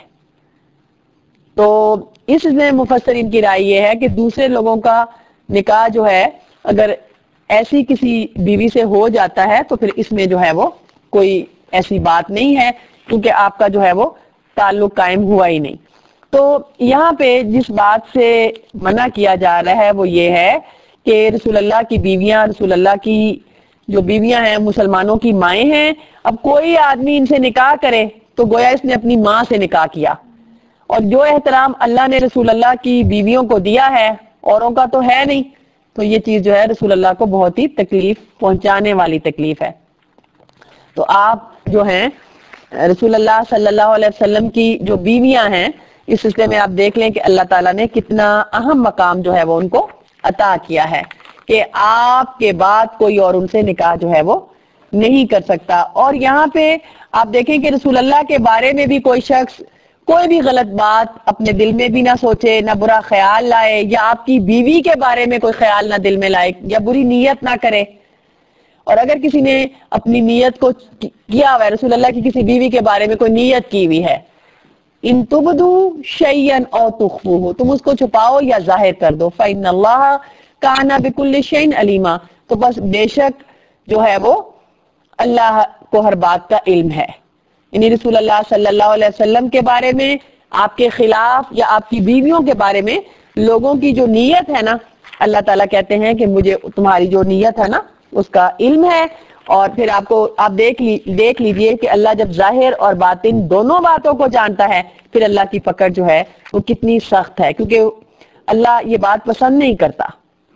تو اس میں مفسرین کی رائے یہ ہے کہ دوسرے لوگوں کا نکاح جو ہے اگر ایسی کسی بیوی سے ہو جاتا ہے تو پھر اس میں جو ہے وہ کوئی ایسی بات نہیں ہے، کیونکہ آپ کا جو ہے وہ تعلق قائم ہوا ہی نہیں۔ تو یہاں پہ جس بات سے منع کیا جا رہا ہے وہ یہ ہے کہ رسول اللہ کی بیویاں، رسول اللہ کی جو بیویاں ہیں مسلمانوں کی مائیں ہیں، اب کوئی آدمی ان سے نکاح کرے تو گویا اس نے اپنی ماں سے نکاح کیا، اور جو احترام اللہ نے رسول اللہ کی بیویوں کو دیا ہے اوروں کا تو ہے نہیں، تو یہ چیز جو ہے رسول اللہ کو بہت ہی تکلیف پہنچانے والی تکلیف ہے۔ تو آپ جو ہیں رسول اللہ صلی اللہ علیہ وسلم کی جو بیویاں ہیں اس سلسلے میں آپ دیکھ لیں کہ اللہ تعالیٰ نے کتنا اہم مقام جو ہے وہ ان کو عطا کیا ہے کہ آپ کے بعد کوئی اور ان سے نکاح جو ہے وہ نہیں کر سکتا۔ اور یہاں پہ آپ دیکھیں کہ رسول اللہ کے بارے میں بھی کوئی شخص کوئی بھی غلط بات اپنے دل میں بھی نہ سوچے، نہ برا خیال لائے، یا آپ کی بیوی کے بارے میں کوئی خیال نہ دل میں لائے یا بری نیت نہ کرے۔ اور اگر کسی نے اپنی نیت کو کیا ہوا ہے، رسول اللہ کی کسی بیوی کے بارے میں کوئی نیت کی ہوئی ہے، ان تبدو شیئا او تخفوہ، تم اس کو چھپاؤ یا ظاہر کر دو، فإن اللہ کان بکل شیء علیما، تو بس بے شک جو ہے وہ اللہ کو ہر بات کا علم ہے۔ یعنی رسول اللہ صلی اللہ علیہ وسلم کے بارے میں، آپ کے خلاف یا آپ کی بیویوں کے بارے میں لوگوں کی جو نیت ہے نا، اللہ تعالیٰ کہتے ہیں کہ مجھے تمہاری جو نیت ہے نا اس کا علم ہے۔ اور پھر آپ دیکھ لیجئے کہ اللہ جب ظاہر اور باطن دونوں باتوں کو جانتا ہے پھر اللہ کی پکڑ جو ہے وہ کتنی سخت ہے، کیونکہ اللہ یہ بات پسند نہیں کرتا۔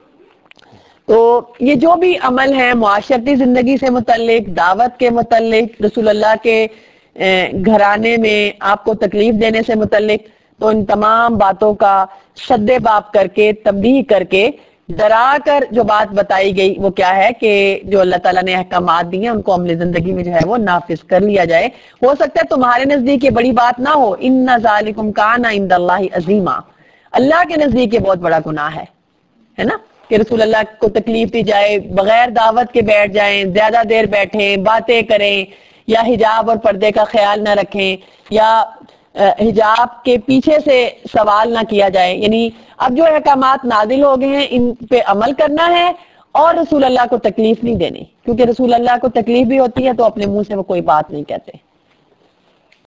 تو یہ جو بھی عمل ہیں معاشرتی زندگی سے متعلق، دعوت کے متعلق، رسول اللہ کے گھرانے میں آپ کو تکلیف دینے سے متعلق، تو ان تمام باتوں کا شد باب کر کے تنبیہ کر کے ڈرا کر جو بات بتائی گئی وہ کیا ہے کہ جو اللہ تعالیٰ نے احکامات دیے ہیں ان کو عملی زندگی میں جو ہے وہ نافذ کر لیا جائے۔ ہو سکتا ہے تمہارے نزدیک یہ بڑی بات نہ ہو، ان ذالکم کان عند اللہ عظیما، اللہ کے نزدیک یہ بہت بڑا گناہ ہے نا کہ رسول اللہ کو تکلیف دی جائے، بغیر دعوت کے بیٹھ جائیں، زیادہ دیر بیٹھیں، باتیں کریں، یا حجاب اور پردے کا خیال نہ رکھیں، یا حجاب کے پیچھے سے سوال نہ کیا جائے۔ یعنی اب جو احکامات نازل ہو گئے ہیں ان پہ عمل کرنا ہے اور رسول اللہ کو تکلیف نہیں دینی، کیونکہ رسول اللہ کو تکلیف بھی ہوتی ہے تو اپنے منہ سے وہ کوئی بات نہیں کہتے۔